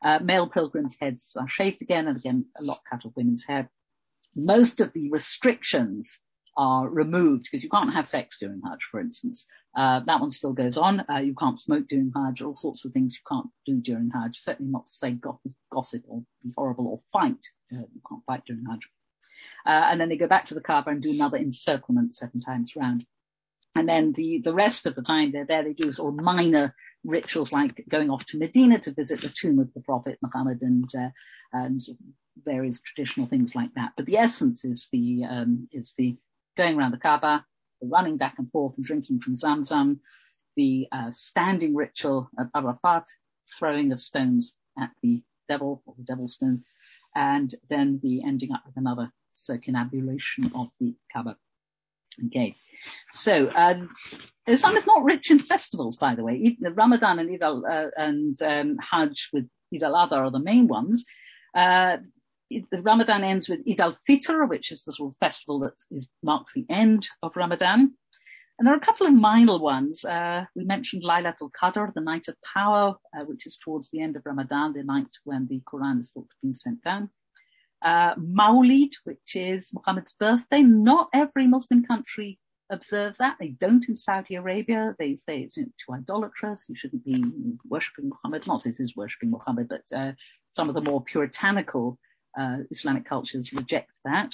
Uh, male pilgrims' heads are shaved again, and again, a lot cut of women's hair. Most of the restrictions are removed because you can't have sex during Hajj, for instance. Uh, that one still goes on. Uh, you can't smoke during Hajj, all sorts of things you can't do during Hajj. Certainly not to say go- gossip or be horrible or fight. Uh, you can't fight during Hajj. Uh, and then they go back to the Kaaba and do another encirclement seven times round. And then the, the rest of the time they're there, they do sort of minor rituals like going off to Medina to visit the tomb of the Prophet Muhammad and, uh, and various traditional things like that. But the essence is the, um, is the going around the Kaaba, the running back and forth and drinking from Zamzam, the, uh, standing ritual at Arafat, throwing of stones at the devil or the devil stone, and then the ending up with another circumambulation of the Kaaba. Okay, so uh, Islam is not rich in festivals, by the way. Ramadan and Eid al uh, and um, Hajj with Eid al-Adha are the main ones. Uh, the Ramadan ends with Eid al-Fitr, which is the sort of festival that is, marks the end of Ramadan. And there are a couple of minor ones. Uh, we mentioned Laylatul Qadr, the night of power, uh, which is towards the end of Ramadan, the night when the Quran is thought to have been sent down. Uh, Mawlid, which is Muhammad's birthday. Not every Muslim country observes that. They don't in Saudi Arabia. They say it's, you know, too idolatrous. You shouldn't be worshipping Muhammad. Not that it is worshipping Muhammad, but uh, some of the more puritanical uh, Islamic cultures reject that.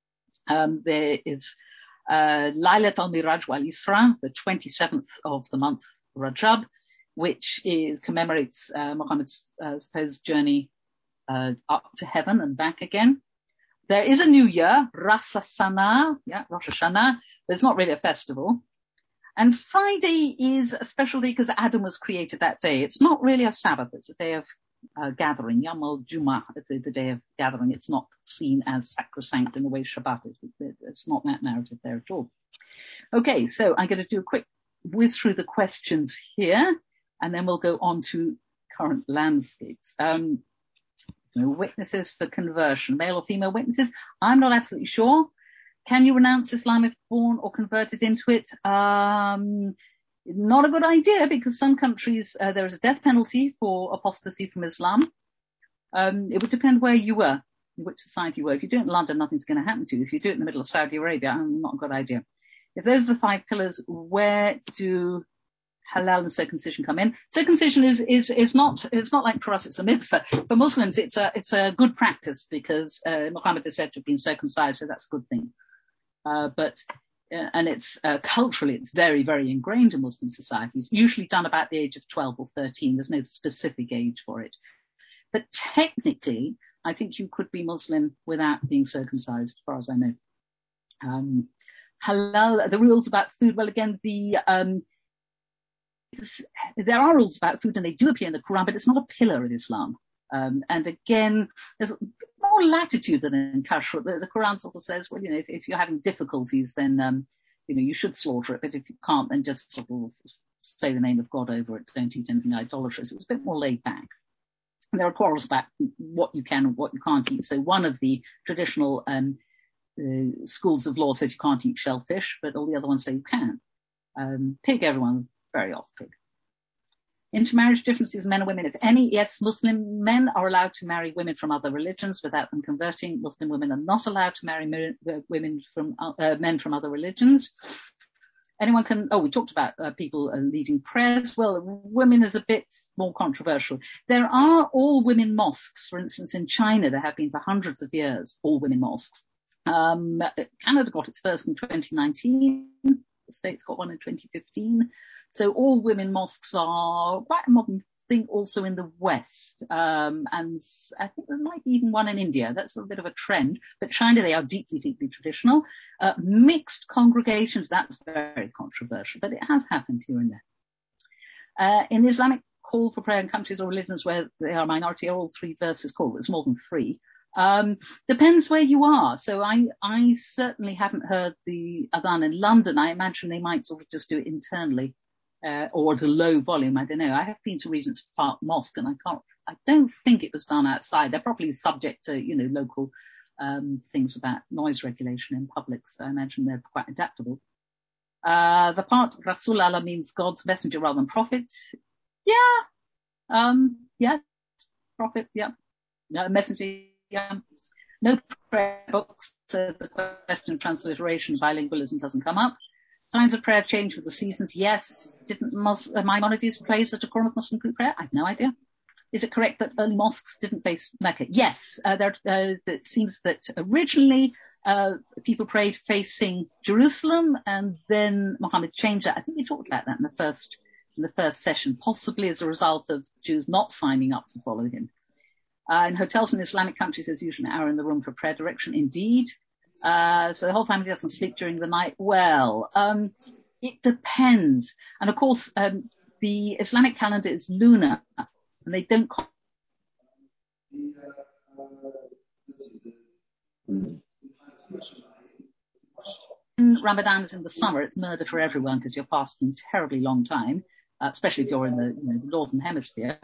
Um, there is uh, Laylat al-Miraj wal-Isra, the twenty-seventh of the month Rajab, which is commemorates uh, Muhammad's uh, supposed journey Uh, up to heaven and back again. There is a new year, Ras Hashanah, yeah, Rosh Hashanah, but it's not really a festival. And Friday is a special day because Adam was created that day. It's not really a Sabbath, it's a day of uh, gathering, Yom al-Jum'ah, the, the day of gathering. It's not seen as sacrosanct in the way Shabbat is. It's not that narrative there at all. Okay, so I'm going to do a quick whiz through the questions here, and then we'll go on to current landscapes. Um, Witnesses for conversion, male or female witnesses. I'm not absolutely sure. Can you renounce Islam if born or converted into it? Um, not a good idea because some countries, uh, there is a death penalty for apostasy from Islam. Um, it would depend where you were, in which society you were. If you do it in London, nothing's going to happen to you. If you do it in the middle of Saudi Arabia, um, not a good idea. If those are the five pillars, where do halal and circumcision come in? Circumcision is, is, is not, it's not like for us, it's a mitzvah. For Muslims, it's a, it's a good practice because, uh, Muhammad is said to have been circumcised, so that's a good thing. Uh, but, uh, and it's, uh, culturally, it's very, very ingrained in Muslim societies, usually done about the age of twelve or thirteen. There's no specific age for it. But technically, I think you could be Muslim without being circumcised, as far as I know. Um, halal, the rules about food, well, again, the, um, there are rules about food and they do appear in the Quran, but it's not a pillar of Islam. Um, and again, there's more latitude than in kashrut. The, the Quran sort of says, well, you know, if, if you're having difficulties, then, um, you know, you should slaughter it. But if you can't, then just sort of say the name of God over it. Don't eat anything idolatrous. It's a bit more laid back. And there are quarrels about what you can and what you can't eat. So one of the traditional um, uh, schools of law says you can't eat shellfish, but all the other ones say you can. Um, pig, everyone's very off pig. Intermarriage differences, men and women, if any. Yes, Muslim men are allowed to marry women from other religions without them converting. Muslim women are not allowed to marry women from uh, men from other religions. Anyone can, oh, we talked about uh, people uh, leading prayers. Well, women is a bit more controversial. There are all women mosques. For instance, in China, there have been for hundreds of years, all women mosques. Um, Canada got its first in twenty nineteen. The States got one in twenty fifteen. So all women mosques are quite a modern thing also in the West. Um, and I think there might be even one in India. That's a bit of a trend. But China, they are deeply, deeply traditional. Uh, mixed congregations, that's very controversial, but it has happened here and there. Uh, in the Islamic call for prayer in countries or religions where they are a minority, are all three verses called? It's more than three. Um, depends where you are. So I, I certainly haven't heard the adhan in London. I imagine they might sort of just do it internally. Uh, or at a low volume, I don't know. I have been to Regent's Park Mosque and I can't, I don't think it was done outside. They're probably subject to, you know, local, um, things about noise regulation in public. So I imagine they're quite adaptable. Uh, the part Rasul Allah means God's messenger rather than prophet. Yeah. Um, yeah. prophet, yeah. No messenger, yeah. No prayer books, so the question of transliteration, bilingualism doesn't come up. Times of prayer change with the seasons, yes. Didn't Mus- uh, Maimonides praise the decorum of Muslim group prayer? I have no idea. Is it correct that early mosques didn't face Mecca? Yes. Uh, there, uh, it seems that originally uh, people prayed facing Jerusalem, and then Muhammad changed that. I think we talked about that in the first in the first session, possibly as a result of Jews not signing up to follow him. Uh, in hotels in Islamic countries, there's usually an hour in the room for prayer direction. Indeed. Uh, so the whole family doesn't sleep during the night. Well, um, it depends. And of course, um, the Islamic calendar is lunar, and they don't. Ramadan is in the summer. It's murder for everyone because you're fasting terribly long time, uh, especially if you're in the, you know, the northern hemisphere.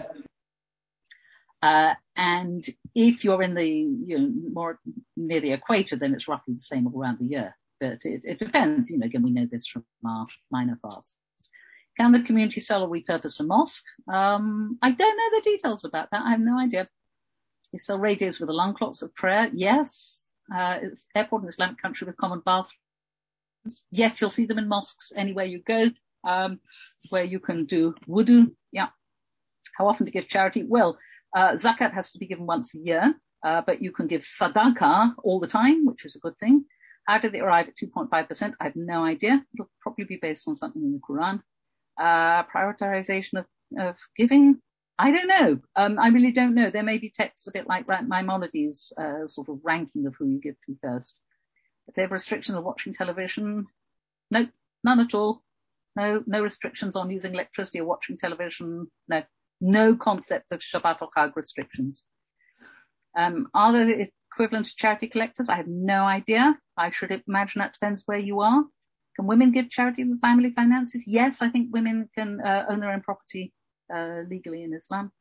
Uh, and if you're in the, you know, more near the equator, then it's roughly the same all around the year. But it, it depends. You know, again, we know this from our minor fasts. Can the community sell or repurpose a mosque? Um, I don't know the details about that. I have no idea. They sell radios with alarm clocks of prayer. Yes. Uh, it's airport in Islamic country with common bathrooms. Yes, you'll see them in mosques anywhere you go, um, where you can do wudu. Yeah. How often to give charity? Well, uh, zakat has to be given once a year, uh, but you can give sadaqah all the time, which is a good thing. How did they arrive at two point five percent? I have no idea. It'll probably be based on something in the Quran. Uh, prioritization of, of giving? I don't know. Um, I really don't know. There may be texts a bit like Maimonides, uh, sort of ranking of who you give to first. If they have restrictions on watching television, no, none at all. No, no restrictions on using electricity or watching television. No, no concept of Shabbat or Chag restrictions. Um, are there the equivalent to charity collectors? I have no idea. I should imagine that depends where you are. Can women give charity with family finances? Yes, I think women can uh, own their own property uh, legally in Islam.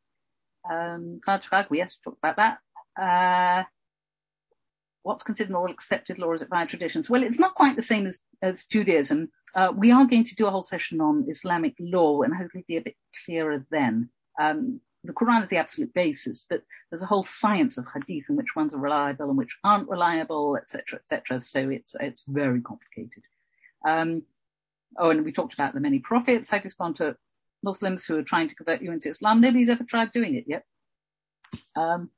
Um, we have to talk about that. Uh, what's considered an all-accepted law? Is it via traditions? Well, it's not quite the same as, as Judaism. Uh, we are going to do a whole session on Islamic law and hopefully be a bit clearer then. Um, the Quran is the absolute basis, but there's a whole science of hadith and which ones are reliable and which aren't reliable, et cetera, et cetera. So it's it's very complicated. Um, oh, and we talked about the many prophets. How to respond to Muslims who are trying to convert you into Islam? Nobody's ever tried doing it yet. Um,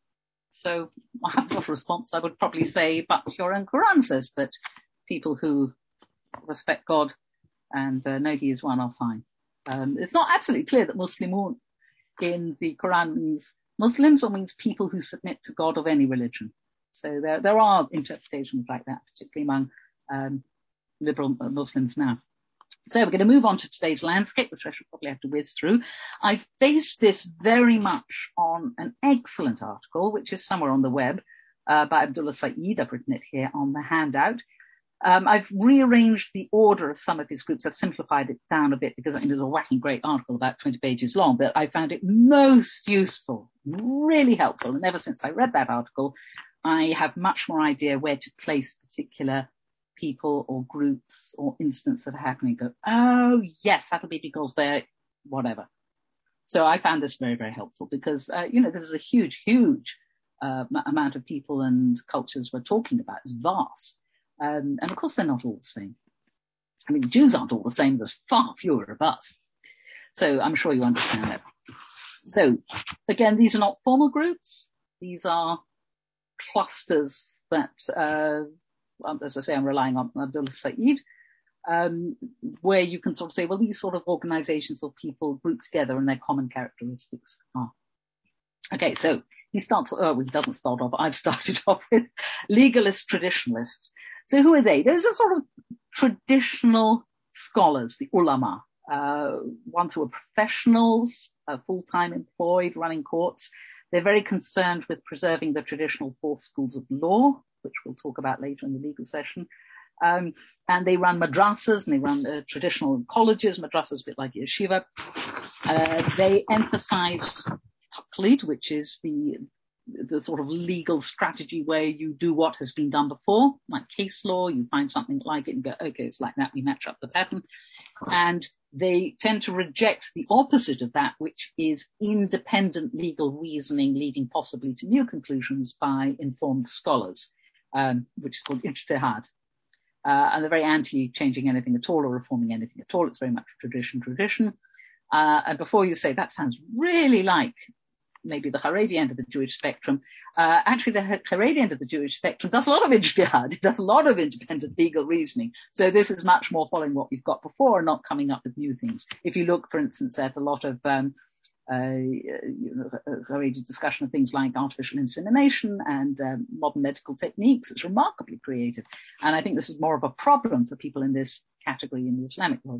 so I haven't got a response. I would probably say, but your own Quran says that people who respect God and uh, know He is one are fine. Um, it's not absolutely clear that Muslimun in the Quran means Muslims or means people who submit to God of any religion. So there there are interpretations like that, particularly among um, liberal Muslims now. So we're going to move on to today's landscape, which I should probably have to whiz through. I've based this very much on an excellent article, which is somewhere on the web, uh, by Abdullah Saeed. I've written it here on the handout. Um, I've rearranged the order of some of his groups. I've simplified it down a bit because I think it's a whacking great article about twenty pages long, but I found it most useful, really helpful. And ever since I read that article, I have much more idea where to place particular people or groups or incidents that are happening. Go, oh yes, that'll be because they're whatever. So I found this very, very helpful because, uh, you know, this is a huge, huge uh, amount of people and cultures we're talking about. It's vast. Um, and of course, they're not all the same. I mean, Jews aren't all the same. There's far fewer of us. So I'm sure you understand that. So again, these are not formal groups. These are clusters that, uh, as I say, I'm relying on Abdullah Saeed, um, where you can sort of say, well, these sort of organizations or people grouped together and their common characteristics are. Okay, so he starts, oh, well, he doesn't start off, I've started off with legalist traditionalists. So who are they? Those are sort of traditional scholars, the ulama, uh, ones who are professionals, uh, full-time employed, running courts. They're very concerned with preserving the traditional four schools of law, which we'll talk about later in the legal session. Um, and they run madrasas and they run uh, traditional colleges, madrasas a bit like yeshiva. Uh, they emphasize taqlid, which is the the sort of legal strategy where you do what has been done before, like case law. You find something like it and go, okay, it's like that. We match up the pattern. And they tend to reject the opposite of that, which is independent legal reasoning leading possibly to new conclusions by informed scholars, um, which is called ijtihad. Uh, and they're very anti-changing anything at all or reforming anything at all. It's very much tradition, tradition. Uh, and before you say, that sounds really like maybe the Haredi end of the Jewish spectrum, uh, actually the Haredi end of the Jewish spectrum does a lot of ijtihad. It does a lot of independent legal reasoning. So this is much more following what we've got before and not coming up with new things. If you look, for instance, at a lot of um, uh, you know, Haredi discussion of things like artificial insemination and um, modern medical techniques, it's remarkably creative. And I think this is more of a problem for people in this category in the Islamic world.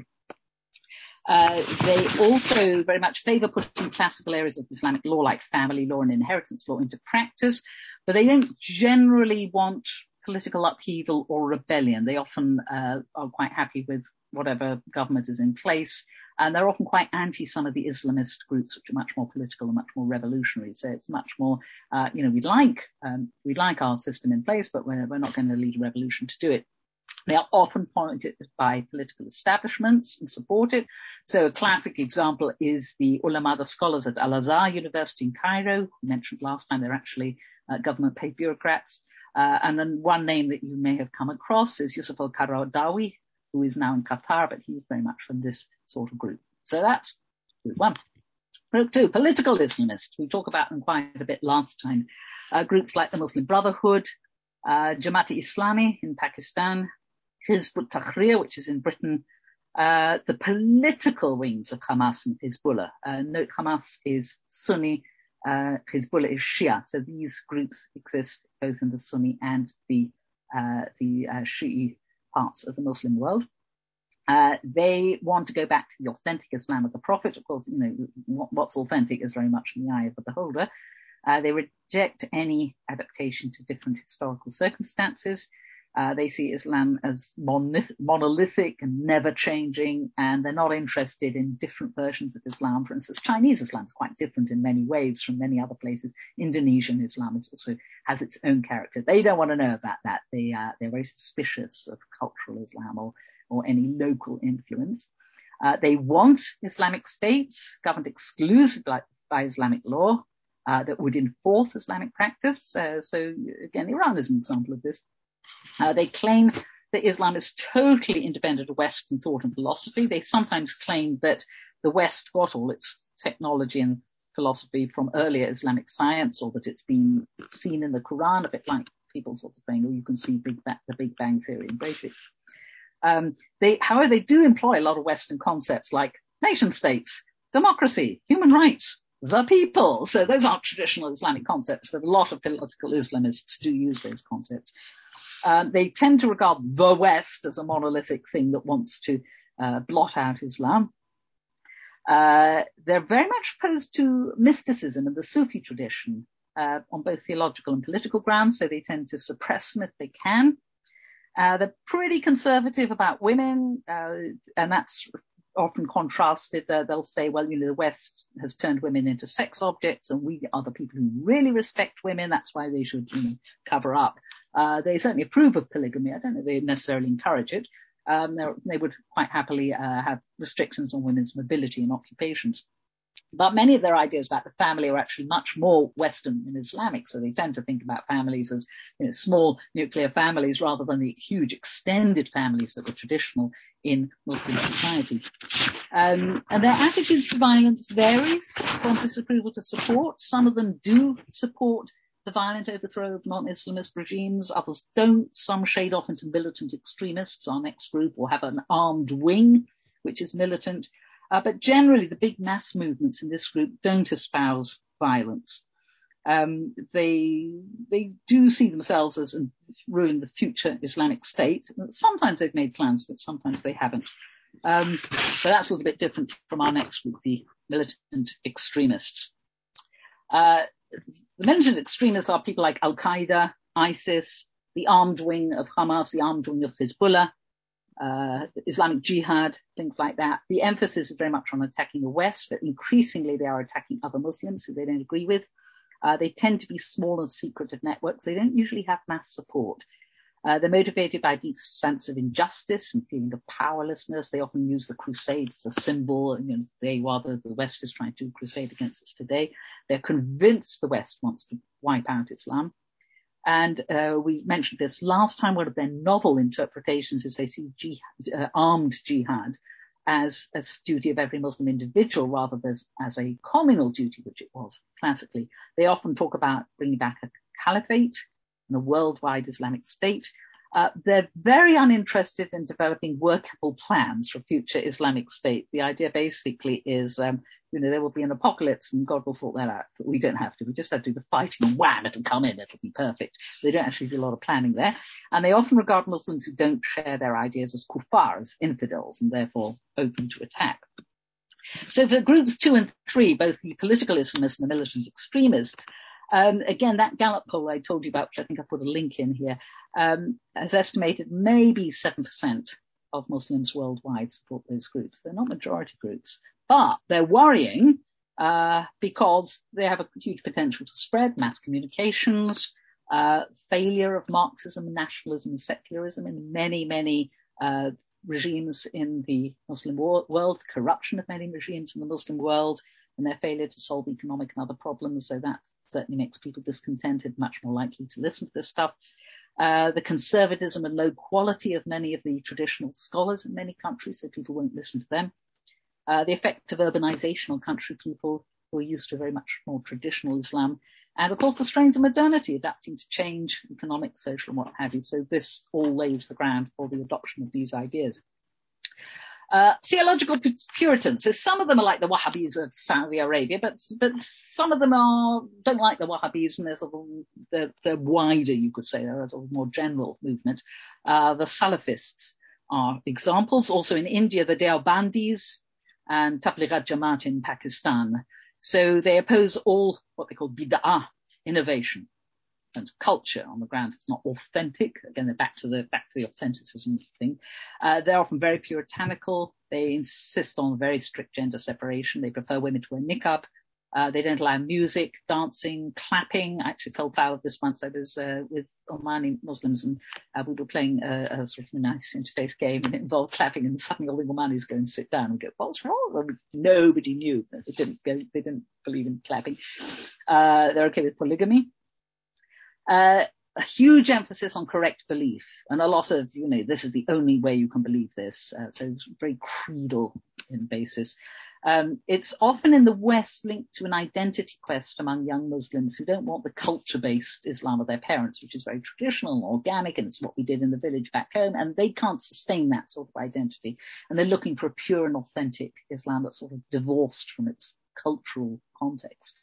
Uh, they also very much favor putting classical areas of Islamic law like family law and inheritance law into practice, but they don't generally want political upheaval or rebellion. They often uh, are quite happy with whatever government is in place, and they're often quite anti some of the Islamist groups, which are much more political and much more revolutionary. So it's much more, uh, you know, we'd like um, we'd like our system in place, but we're, we're not going to lead a revolution to do it. They are often appointed by political establishments and support it. So a classic example is the ulama, the scholars at Al-Azhar University in Cairo, who mentioned last time they're actually uh, government-paid bureaucrats. Uh, and then one name that you may have come across is Yusuf al-Qaradawi, who is now in Qatar, but he's very much from this sort of group. So that's group one. Group two, political Islamists. We talked about them quite a bit last time. Uh, groups like the Muslim Brotherhood, uh, Jamaat-e-Islami in Pakistan, Hizb ut-Tahrir, which is in Britain, uh, the political wings of Hamas and Hezbollah. Uh, note Hamas is Sunni, uh, Hezbollah is Shia. So these groups exist both in the Sunni and the, uh, the, uh, Shi'i parts of the Muslim world. Uh, they want to go back to the authentic Islam of the Prophet. Of course, you know, what's authentic is very much in the eye of the beholder. Uh, they reject any adaptation to different historical circumstances. Uh, they see Islam as monolith- monolithic and never changing, and they're not interested in different versions of Islam. For instance, Chinese Islam is quite different in many ways from many other places. Indonesian Islam is also has its own character. They don't want to know about that. They, uh, they're very suspicious of cultural Islam or, or any local influence. Uh, they want Islamic states governed exclusively by, by Islamic law, uh, that would enforce Islamic practice. Uh, so again, Iran is an example of this. Uh, they claim that Islam is totally independent of Western thought and philosophy. They sometimes claim that the West got all its technology and philosophy from earlier Islamic science, or that it's been seen in the Quran, a bit like people sort of saying, oh, you can see Big Bang, the Big Bang Theory in Breivik. Um, they, however, they do employ a lot of Western concepts like nation states, democracy, human rights, the people. So those aren't traditional Islamic concepts, but a lot of political Islamists do use those concepts. Um, they tend to regard the West as a monolithic thing that wants to uh, blot out Islam. Uh, they're very much opposed to mysticism and the Sufi tradition uh, on both theological and political grounds, so they tend to suppress them if they can. Uh, they're pretty conservative about women, uh, and that's often contrasted. Uh, they'll say, well, you know, the West has turned women into sex objects, and we are the people who really respect women. That's why they should, you know, cover up. Uh, they certainly approve of polygamy. I don't know if they necessarily encourage it. Um, they would quite happily uh, have restrictions on women's mobility and occupations. But many of their ideas about the family are actually much more Western and Islamic. So they tend to think about families as, you know, small nuclear families rather than the huge extended families that were traditional in Muslim society. Um, and their attitudes to violence varies from disapproval to support. Some of them do support the violent overthrow of non-Islamist regimes. Others don't. Some shade off into militant extremists, our next group, or have an armed wing, which is militant. Uh, but generally, the big mass movements in this group don't espouse violence. Um, they they do see themselves as ruling the future Islamic state. Sometimes they've made plans, but sometimes they haven't. Um, but that's a little bit different from our next group, the militant extremists. Uh, the militant extremists are people like Al-Qaeda, ISIS, the armed wing of Hamas, the armed wing of Hezbollah, uh, Islamic Jihad, things like that. The emphasis is very much on attacking the West, but increasingly they are attacking other Muslims who they don't agree with. Uh, they tend to be small and secretive networks. They don't usually have mass support. Uh, they're motivated by a deep sense of injustice and feeling of powerlessness. They often use the Crusades as a symbol. You know, they, rather, the West is trying to crusade against us today. They're convinced the West wants to wipe out Islam. And uh, we mentioned this last time. One of their novel interpretations is they see jihad, uh, armed jihad as a duty of every Muslim individual rather than as, as a communal duty, which it was classically. They often talk about bringing back a caliphate and a worldwide Islamic state. Uh, they're very uninterested in developing workable plans for future Islamic state. The idea basically is, um, you know, there will be an apocalypse and God will sort that out, but we don't have to. We just have to do the fighting and wham, it'll come in, it'll be perfect. They don't actually do a lot of planning there. And they often regard Muslims who don't share their ideas as kuffar, as infidels, and therefore open to attack. So for groups two and three, both the political Islamists and the militant extremists, Um, again, that Gallup poll I told you about, which I think I put a link in here, um, has estimated maybe seven percent of Muslims worldwide support those groups. They're not majority groups, but they're worrying uh, because they have a huge potential to spread mass communications, uh, failure of Marxism, nationalism, and secularism in many, many uh, regimes in the Muslim wor- world, corruption of many regimes in the Muslim world, and their failure to solve economic and other problems. So that certainly makes people discontented, much more likely to listen to this stuff. Uh, the conservatism and low quality of many of the traditional scholars in many countries, so people won't listen to them. Uh, the effect of urbanization on country people who are used to very much more traditional Islam. And of course, the strains of modernity, adapting to change, economic, social, and what have you. So this all lays the ground for the adoption of these ideas. Uh, theological Puritans. So some of them are like the Wahhabis of Saudi Arabia, but but some of them are don't like the Wahhabis, and they're sort of they're, they're wider, you could say, they're a sort of more general movement. Uh, the Salafists are examples. Also in India, the Deobandis and Tablighat Jamaat in Pakistan. So they oppose all what they call bid'ah, innovation and culture, on the grounds it's not authentic. Again, they're back to the back to the authenticism thing. Uh, they're often very puritanical. They insist on very strict gender separation. They prefer women to wear niqab. Uh, they don't allow music, dancing, clapping. I actually fell foul of this once. I was uh, with Omani Muslims, and uh, we were playing a, a sort of a nice interfaith game, and it involved clapping. And suddenly all the Omanis go and sit down and go, "What's wrong?" Well, nobody knew. They didn't go. They didn't believe in clapping. Uh, they're okay with polygamy. Uh, a huge emphasis on correct belief, and a lot of, you know, this is the only way you can believe this. Uh, so it's very creedal in basis. Um, it's often in the West linked to an identity quest among young Muslims who don't want the culture-based Islam of their parents, which is very traditional and organic, and it's what we did in the village back home, and they can't sustain that sort of identity. And they're looking for a pure and authentic Islam that's sort of divorced from its cultural context.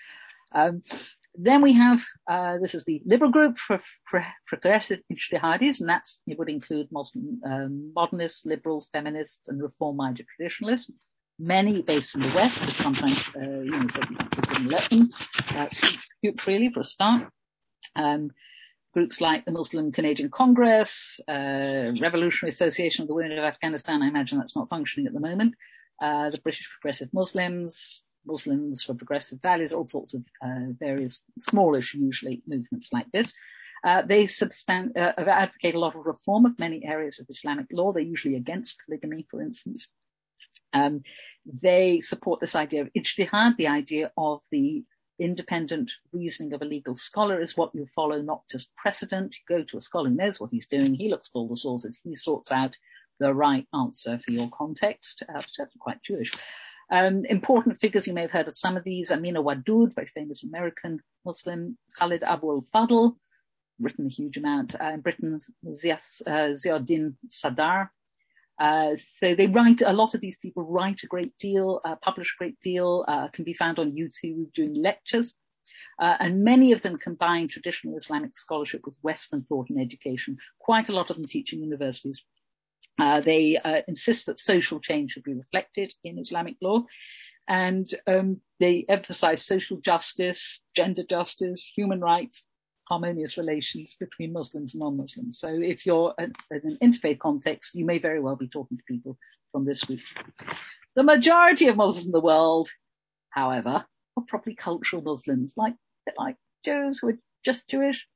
Um, Then we have, uh, this is the liberal group for, for progressive ijtihadis, and that's, it would include Muslim, um, modernists, liberals, feminists, and reform-minded traditionalists. Many based in the West, but sometimes, uh, you know, certain countries wouldn't let them uh, speak freely for a start. Um, groups like the Muslim Canadian Congress, uh, Revolutionary Association of the Women of Afghanistan, I imagine that's not functioning at the moment, uh, the British Progressive Muslims, Muslims for Progressive Values, all sorts of uh, various smallish, usually, movements like this. Uh, they substan- uh, advocate a lot of reform of many areas of Islamic law. They're usually against polygamy, for instance. Um, they support this idea of ijtihad, the idea of the independent reasoning of a legal scholar is what you follow, not just precedent. You go to a scholar who knows what he's doing. He looks at all the sources. He sorts out the right answer for your context. Uh, which is quite Jewish. Um, important figures, you may have heard of some of these. Amina Wadud, very famous American Muslim. Khalid Abu al-Fadl, written a huge amount. Uh, in Britain, Zias, uh, Ziauddin Sadar. Uh, so they write, a lot of these people write a great deal, uh, publish a great deal, uh, can be found on YouTube doing lectures. Uh, and many of them combine traditional Islamic scholarship with Western thought and education. Quite a lot of them teach in universities. Uh, they uh, insist that social change should be reflected in Islamic law, and um, they emphasize social justice, gender justice, human rights, harmonious relations between Muslims and non-Muslims. So if you're in an interfaith context, you may very well be talking to people from this group. The majority of Muslims in the world, however, are probably cultural Muslims, like, like Jews who are just Jewish,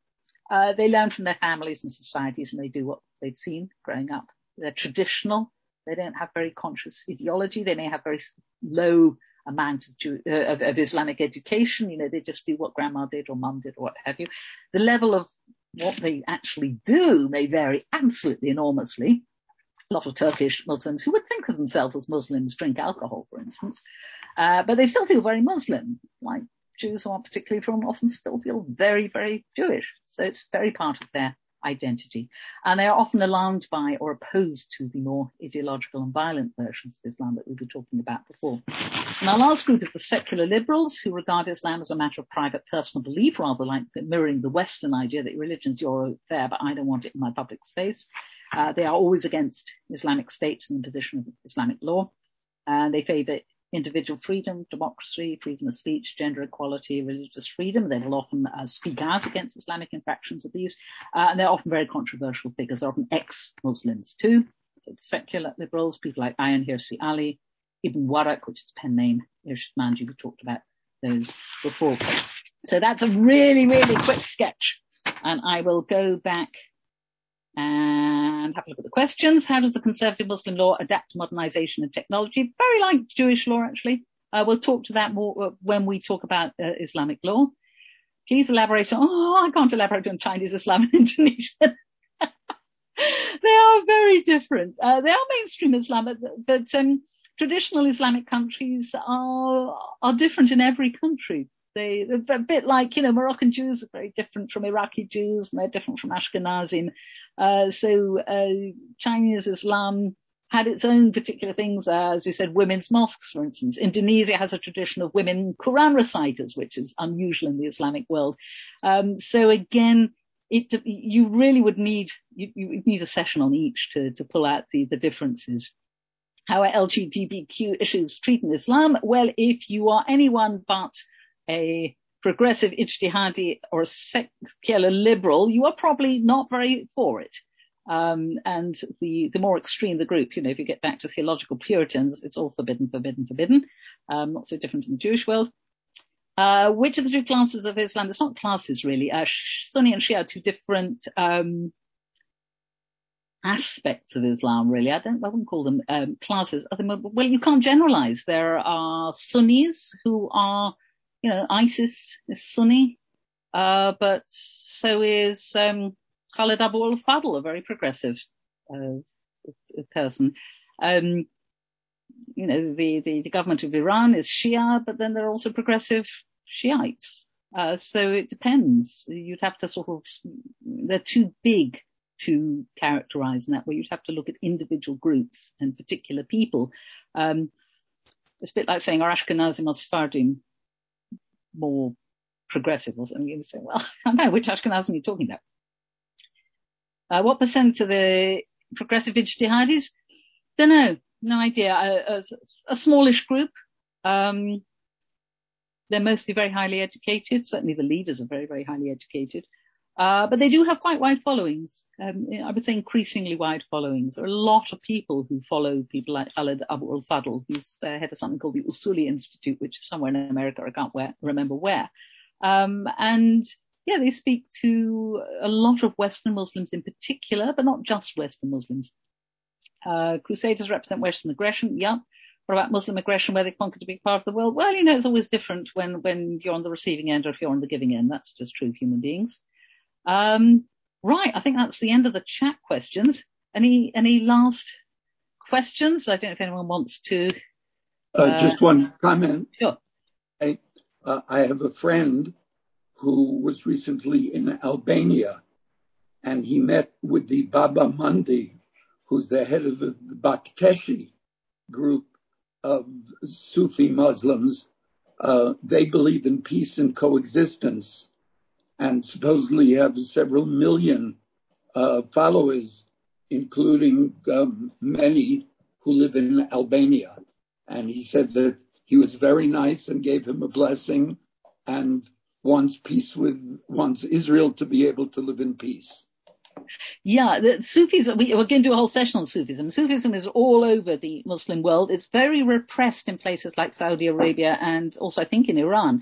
Uh, they learn from their families and societies, and they do what they've seen growing up. They're traditional. They don't have very conscious ideology. They may have very low amount of, Jew, uh, of, of Islamic education. You know, they just do what grandma did or mum did or what have you. The level of what they actually do may vary absolutely enormously. A lot of Turkish Muslims who would think of themselves as Muslims drink alcohol, for instance, uh, but they still feel very Muslim, like Jews who aren't particularly from often still feel very, very Jewish. So it's very part of their identity. And they are often alarmed by or opposed to the more ideological and violent versions of Islam that we were talking about before. And our last group is the secular liberals, who regard Islam as a matter of private personal belief, rather like mirroring the Western idea that religion's your affair, but I don't want it in my public space. Uh, they are always against Islamic states and the imposition of Islamic law. And they favour individual freedom, democracy, freedom of speech, gender equality, religious freedom. They will often uh, speak out against Islamic infractions of these. Uh, and they're often very controversial figures. They're often ex-Muslims too. So secular liberals, people like Ayaan Hirsi Ali, Ibn Waraq, which is pen name Irshad Manji. We talked about those before. So that's a really, really quick sketch. And I will go back and have a look at the questions. How does the conservative Muslim law adapt to modernization and technology? Very like Jewish law, actually. Uh, we'll talk to that more uh, when we talk about uh, Islamic law. Please elaborate on, oh, I can't elaborate on Chinese Islam and Indonesian. They are very different. Uh, they are mainstream Islam, but, but um, traditional Islamic countries are, are different in every country. They, they're a bit like, you know, Moroccan Jews are very different from Iraqi Jews, and they're different from Ashkenazim. Uh, so uh, Chinese Islam had its own particular things, uh, as we said, women's mosques, for instance. Indonesia has a tradition of women Quran reciters, which is unusual in the Islamic world. Um, so again, it, you really would need, you, you would need a session on each to, to pull out the, the differences. How are L G B T Q issues treated in Islam? Well, if you are anyone but a progressive ijtihadi or secular liberal, you are probably not very for it. Um, and the, the more extreme the group, you know, if you get back to theological Puritans, it's all forbidden, forbidden, forbidden. Um, not so different in the Jewish world. Uh, which of the two classes of Islam? It's not classes really. Uh, Sunni and Shia are two different, um, aspects of Islam, really. I don't, I wouldn't call them, um, classes. Well, you can't generalize. There are Sunnis who are, you know, ISIS is Sunni, uh, but so is, um, Khalid Abu al-Fadl, a very progressive, uh, person. Um, you know, the, the, the government of Iran is Shia, but then there are also progressive Shiites. Uh, so it depends. You'd have to sort of, they're too big to characterize in that way. You'd have to look at individual groups and particular people. Um, it's a bit like saying, are Ashkenazim or Sephardim more progressive or something? You say, well, I don't know, which Ashkenazim are you talking about? Uh, what percent of the progressive ijtihadis? Don't know. No idea. A, a, a smallish group. Um, they're mostly very highly educated. Certainly the leaders are very, very highly educated. Uh, but they do have quite wide followings. Um, I would say increasingly wide followings. There are a lot of people who follow people like Khalid Abu al-Fadl. He's uh, head of something called the Usuli Institute, which is somewhere in America. I can't where, remember where. Um, and yeah, they speak to a lot of Western Muslims in particular, but not just Western Muslims. Uh, Crusaders represent Western aggression. Yeah. What about Muslim aggression where they conquered a big part of the world? Well, you know, it's always different when, when you're on the receiving end or if you're on the giving end. That's just true of human beings. Um, right. I think that's the end of the chat questions. Any, any last questions? I don't know if anyone wants to. Uh, uh just one comment. Sure. I, uh, I have a friend who was recently in Albania and he met with the Baba Mandi, who's the head of the Bakteshi group of Sufi Muslims. Uh, they believe in peace and coexistence and supposedly have several million uh, followers, including um, many who live in Albania. And he said that he was very nice and gave him a blessing and wants peace with, wants Israel to be able to live in peace. Yeah, the Sufis, we, we're going to do a whole session on Sufism. Sufism is all over the Muslim world. It's very repressed in places like Saudi Arabia and also I think in Iran.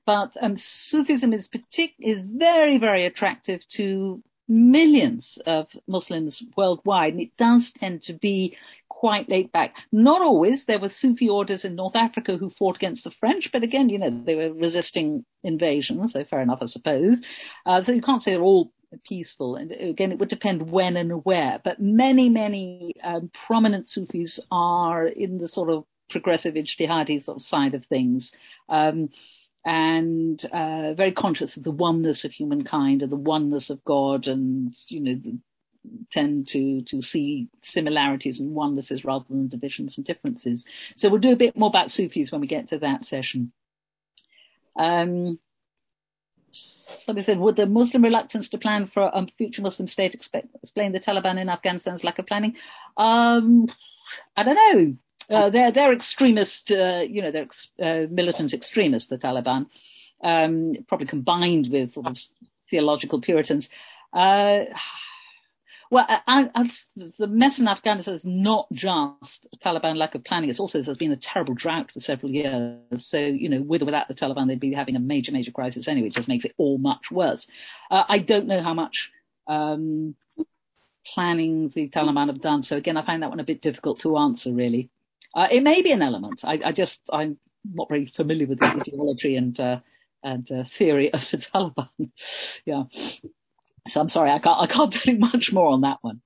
but um, Sufism is partic- is very, very attractive to millions of Muslims worldwide, and it does tend to be quite laid back. Not always. There were Sufi orders in North Africa who fought against the French, but again, you know, they were resisting invasion, so fair enough, I suppose. Uh, so you can't say they're all peaceful. And again, it would depend when and where. But many, many um, prominent Sufis are in the sort of progressive ijtihadi sort of side of things. Um, and uh, very conscious of the oneness of humankind and the oneness of God, and, you know, the, tend to, to see similarities and onenesses rather than divisions and differences. So we'll do a bit more about Sufis when we get to that session. Um, somebody said, would the Muslim reluctance to plan for a future Muslim state expect, explain the Taliban in Afghanistan's lack of planning? Um, I don't know. Uh, they're, they're extremist, uh, you know, they're ex- uh, militant extremists, the Taliban, um, probably combined with sort of theological Puritans. Uh, well, I, I, the mess in Afghanistan is not just Taliban lack of planning. It's also there's been a terrible drought for several years. So, you know, with or without the Taliban, they'd be having a major, major crisis anyway. It just makes it all much worse. Uh, I don't know how much um, planning the Taliban have done. So again, I find that one a bit difficult to answer, really. Uh, it may be an element. I, I just, I'm not very familiar with the ideology and, uh, and, uh, theory of the Taliban. Yeah. So I'm sorry, I can't, I can't tell you much more on that one.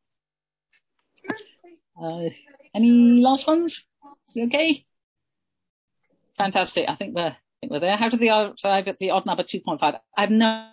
Uh, any last ones? You okay? Fantastic. I think we're, I think we're there. How did the arrive at the odd number two point five? I've no,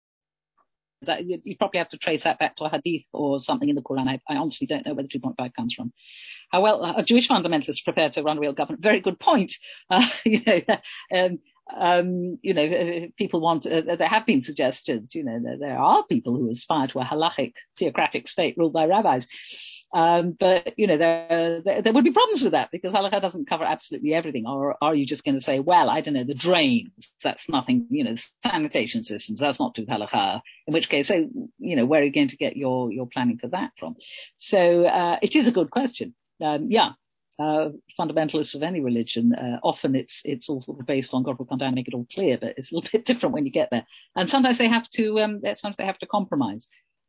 that you, you probably have to trace that back to a hadith or something in the Quran. I, I honestly don't know where the two point five comes from. How well a Jewish fundamentalist prepared to run a real government? Very good point. Uh, you know, um, um, you know, people want, uh, there have been suggestions, you know, there, there are people who aspire to a halachic theocratic state ruled by rabbis. Um, but, you know, there, there, there would be problems with that because halakha doesn't cover absolutely everything. Or are you just going to say, well, I don't know, the drains, that's nothing, you know, sanitation systems, that's not to halakha. In which case, so, you know, where are you going to get your, your planning for that from? So, uh, it is a good question. Um, yeah, uh, fundamentalists of any religion, uh, often it's, it's all sort of based on God will come down and make it all clear, but it's a little bit different when you get there. And sometimes they have to, um, sometimes they have to compromise.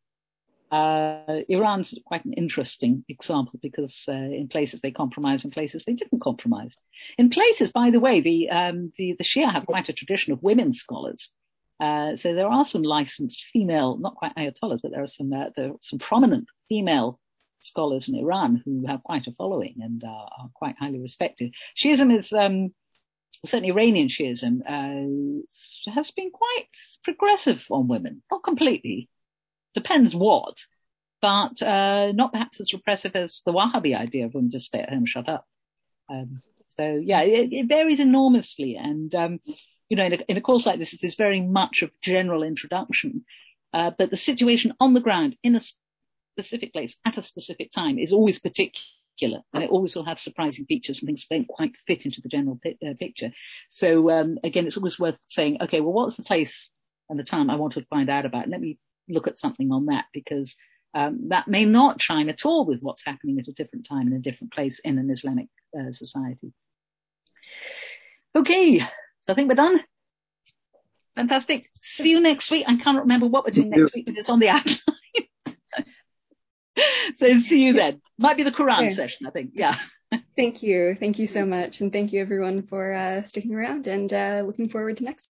Uh, Iran's quite an interesting example because, uh, in places they compromise, in places they didn't compromise. In places, by the way, the, um, the, the Shia have quite a tradition of women scholars. Uh, so there are some licensed female, not quite ayatollahs, but there are some, uh, there are some prominent female scholars in Iran who have quite a following and uh, are quite highly respected. Shiism is, um, certainly Iranian Shiism, uh, has been quite progressive on women. Not completely. Depends what. But, uh, not perhaps as repressive as the Wahhabi idea of women just stay at home and shut up. Um, so yeah, it, it varies enormously. And, um, you know, in a, in a course like this, it is very much of general introduction. Uh, but the situation on the ground in a specific place at a specific time is always particular, and it always will have surprising features and things that don't quite fit into the general pi- uh, picture. So um, again, it's always worth saying, okay, well, what's the place and the time I want to find out about? Let me look at something on that, because um, that may not chime at all with what's happening at a different time in a different place in an Islamic uh, society. Okay, so I think we're done. Fantastic. See you next week. I can't remember what we're doing next week, but it's on the outline. So see you then. Might be the Quran okay. session, I think. Yeah. Thank you. Thank you so much. And thank you everyone for uh, sticking around, and uh, looking forward to next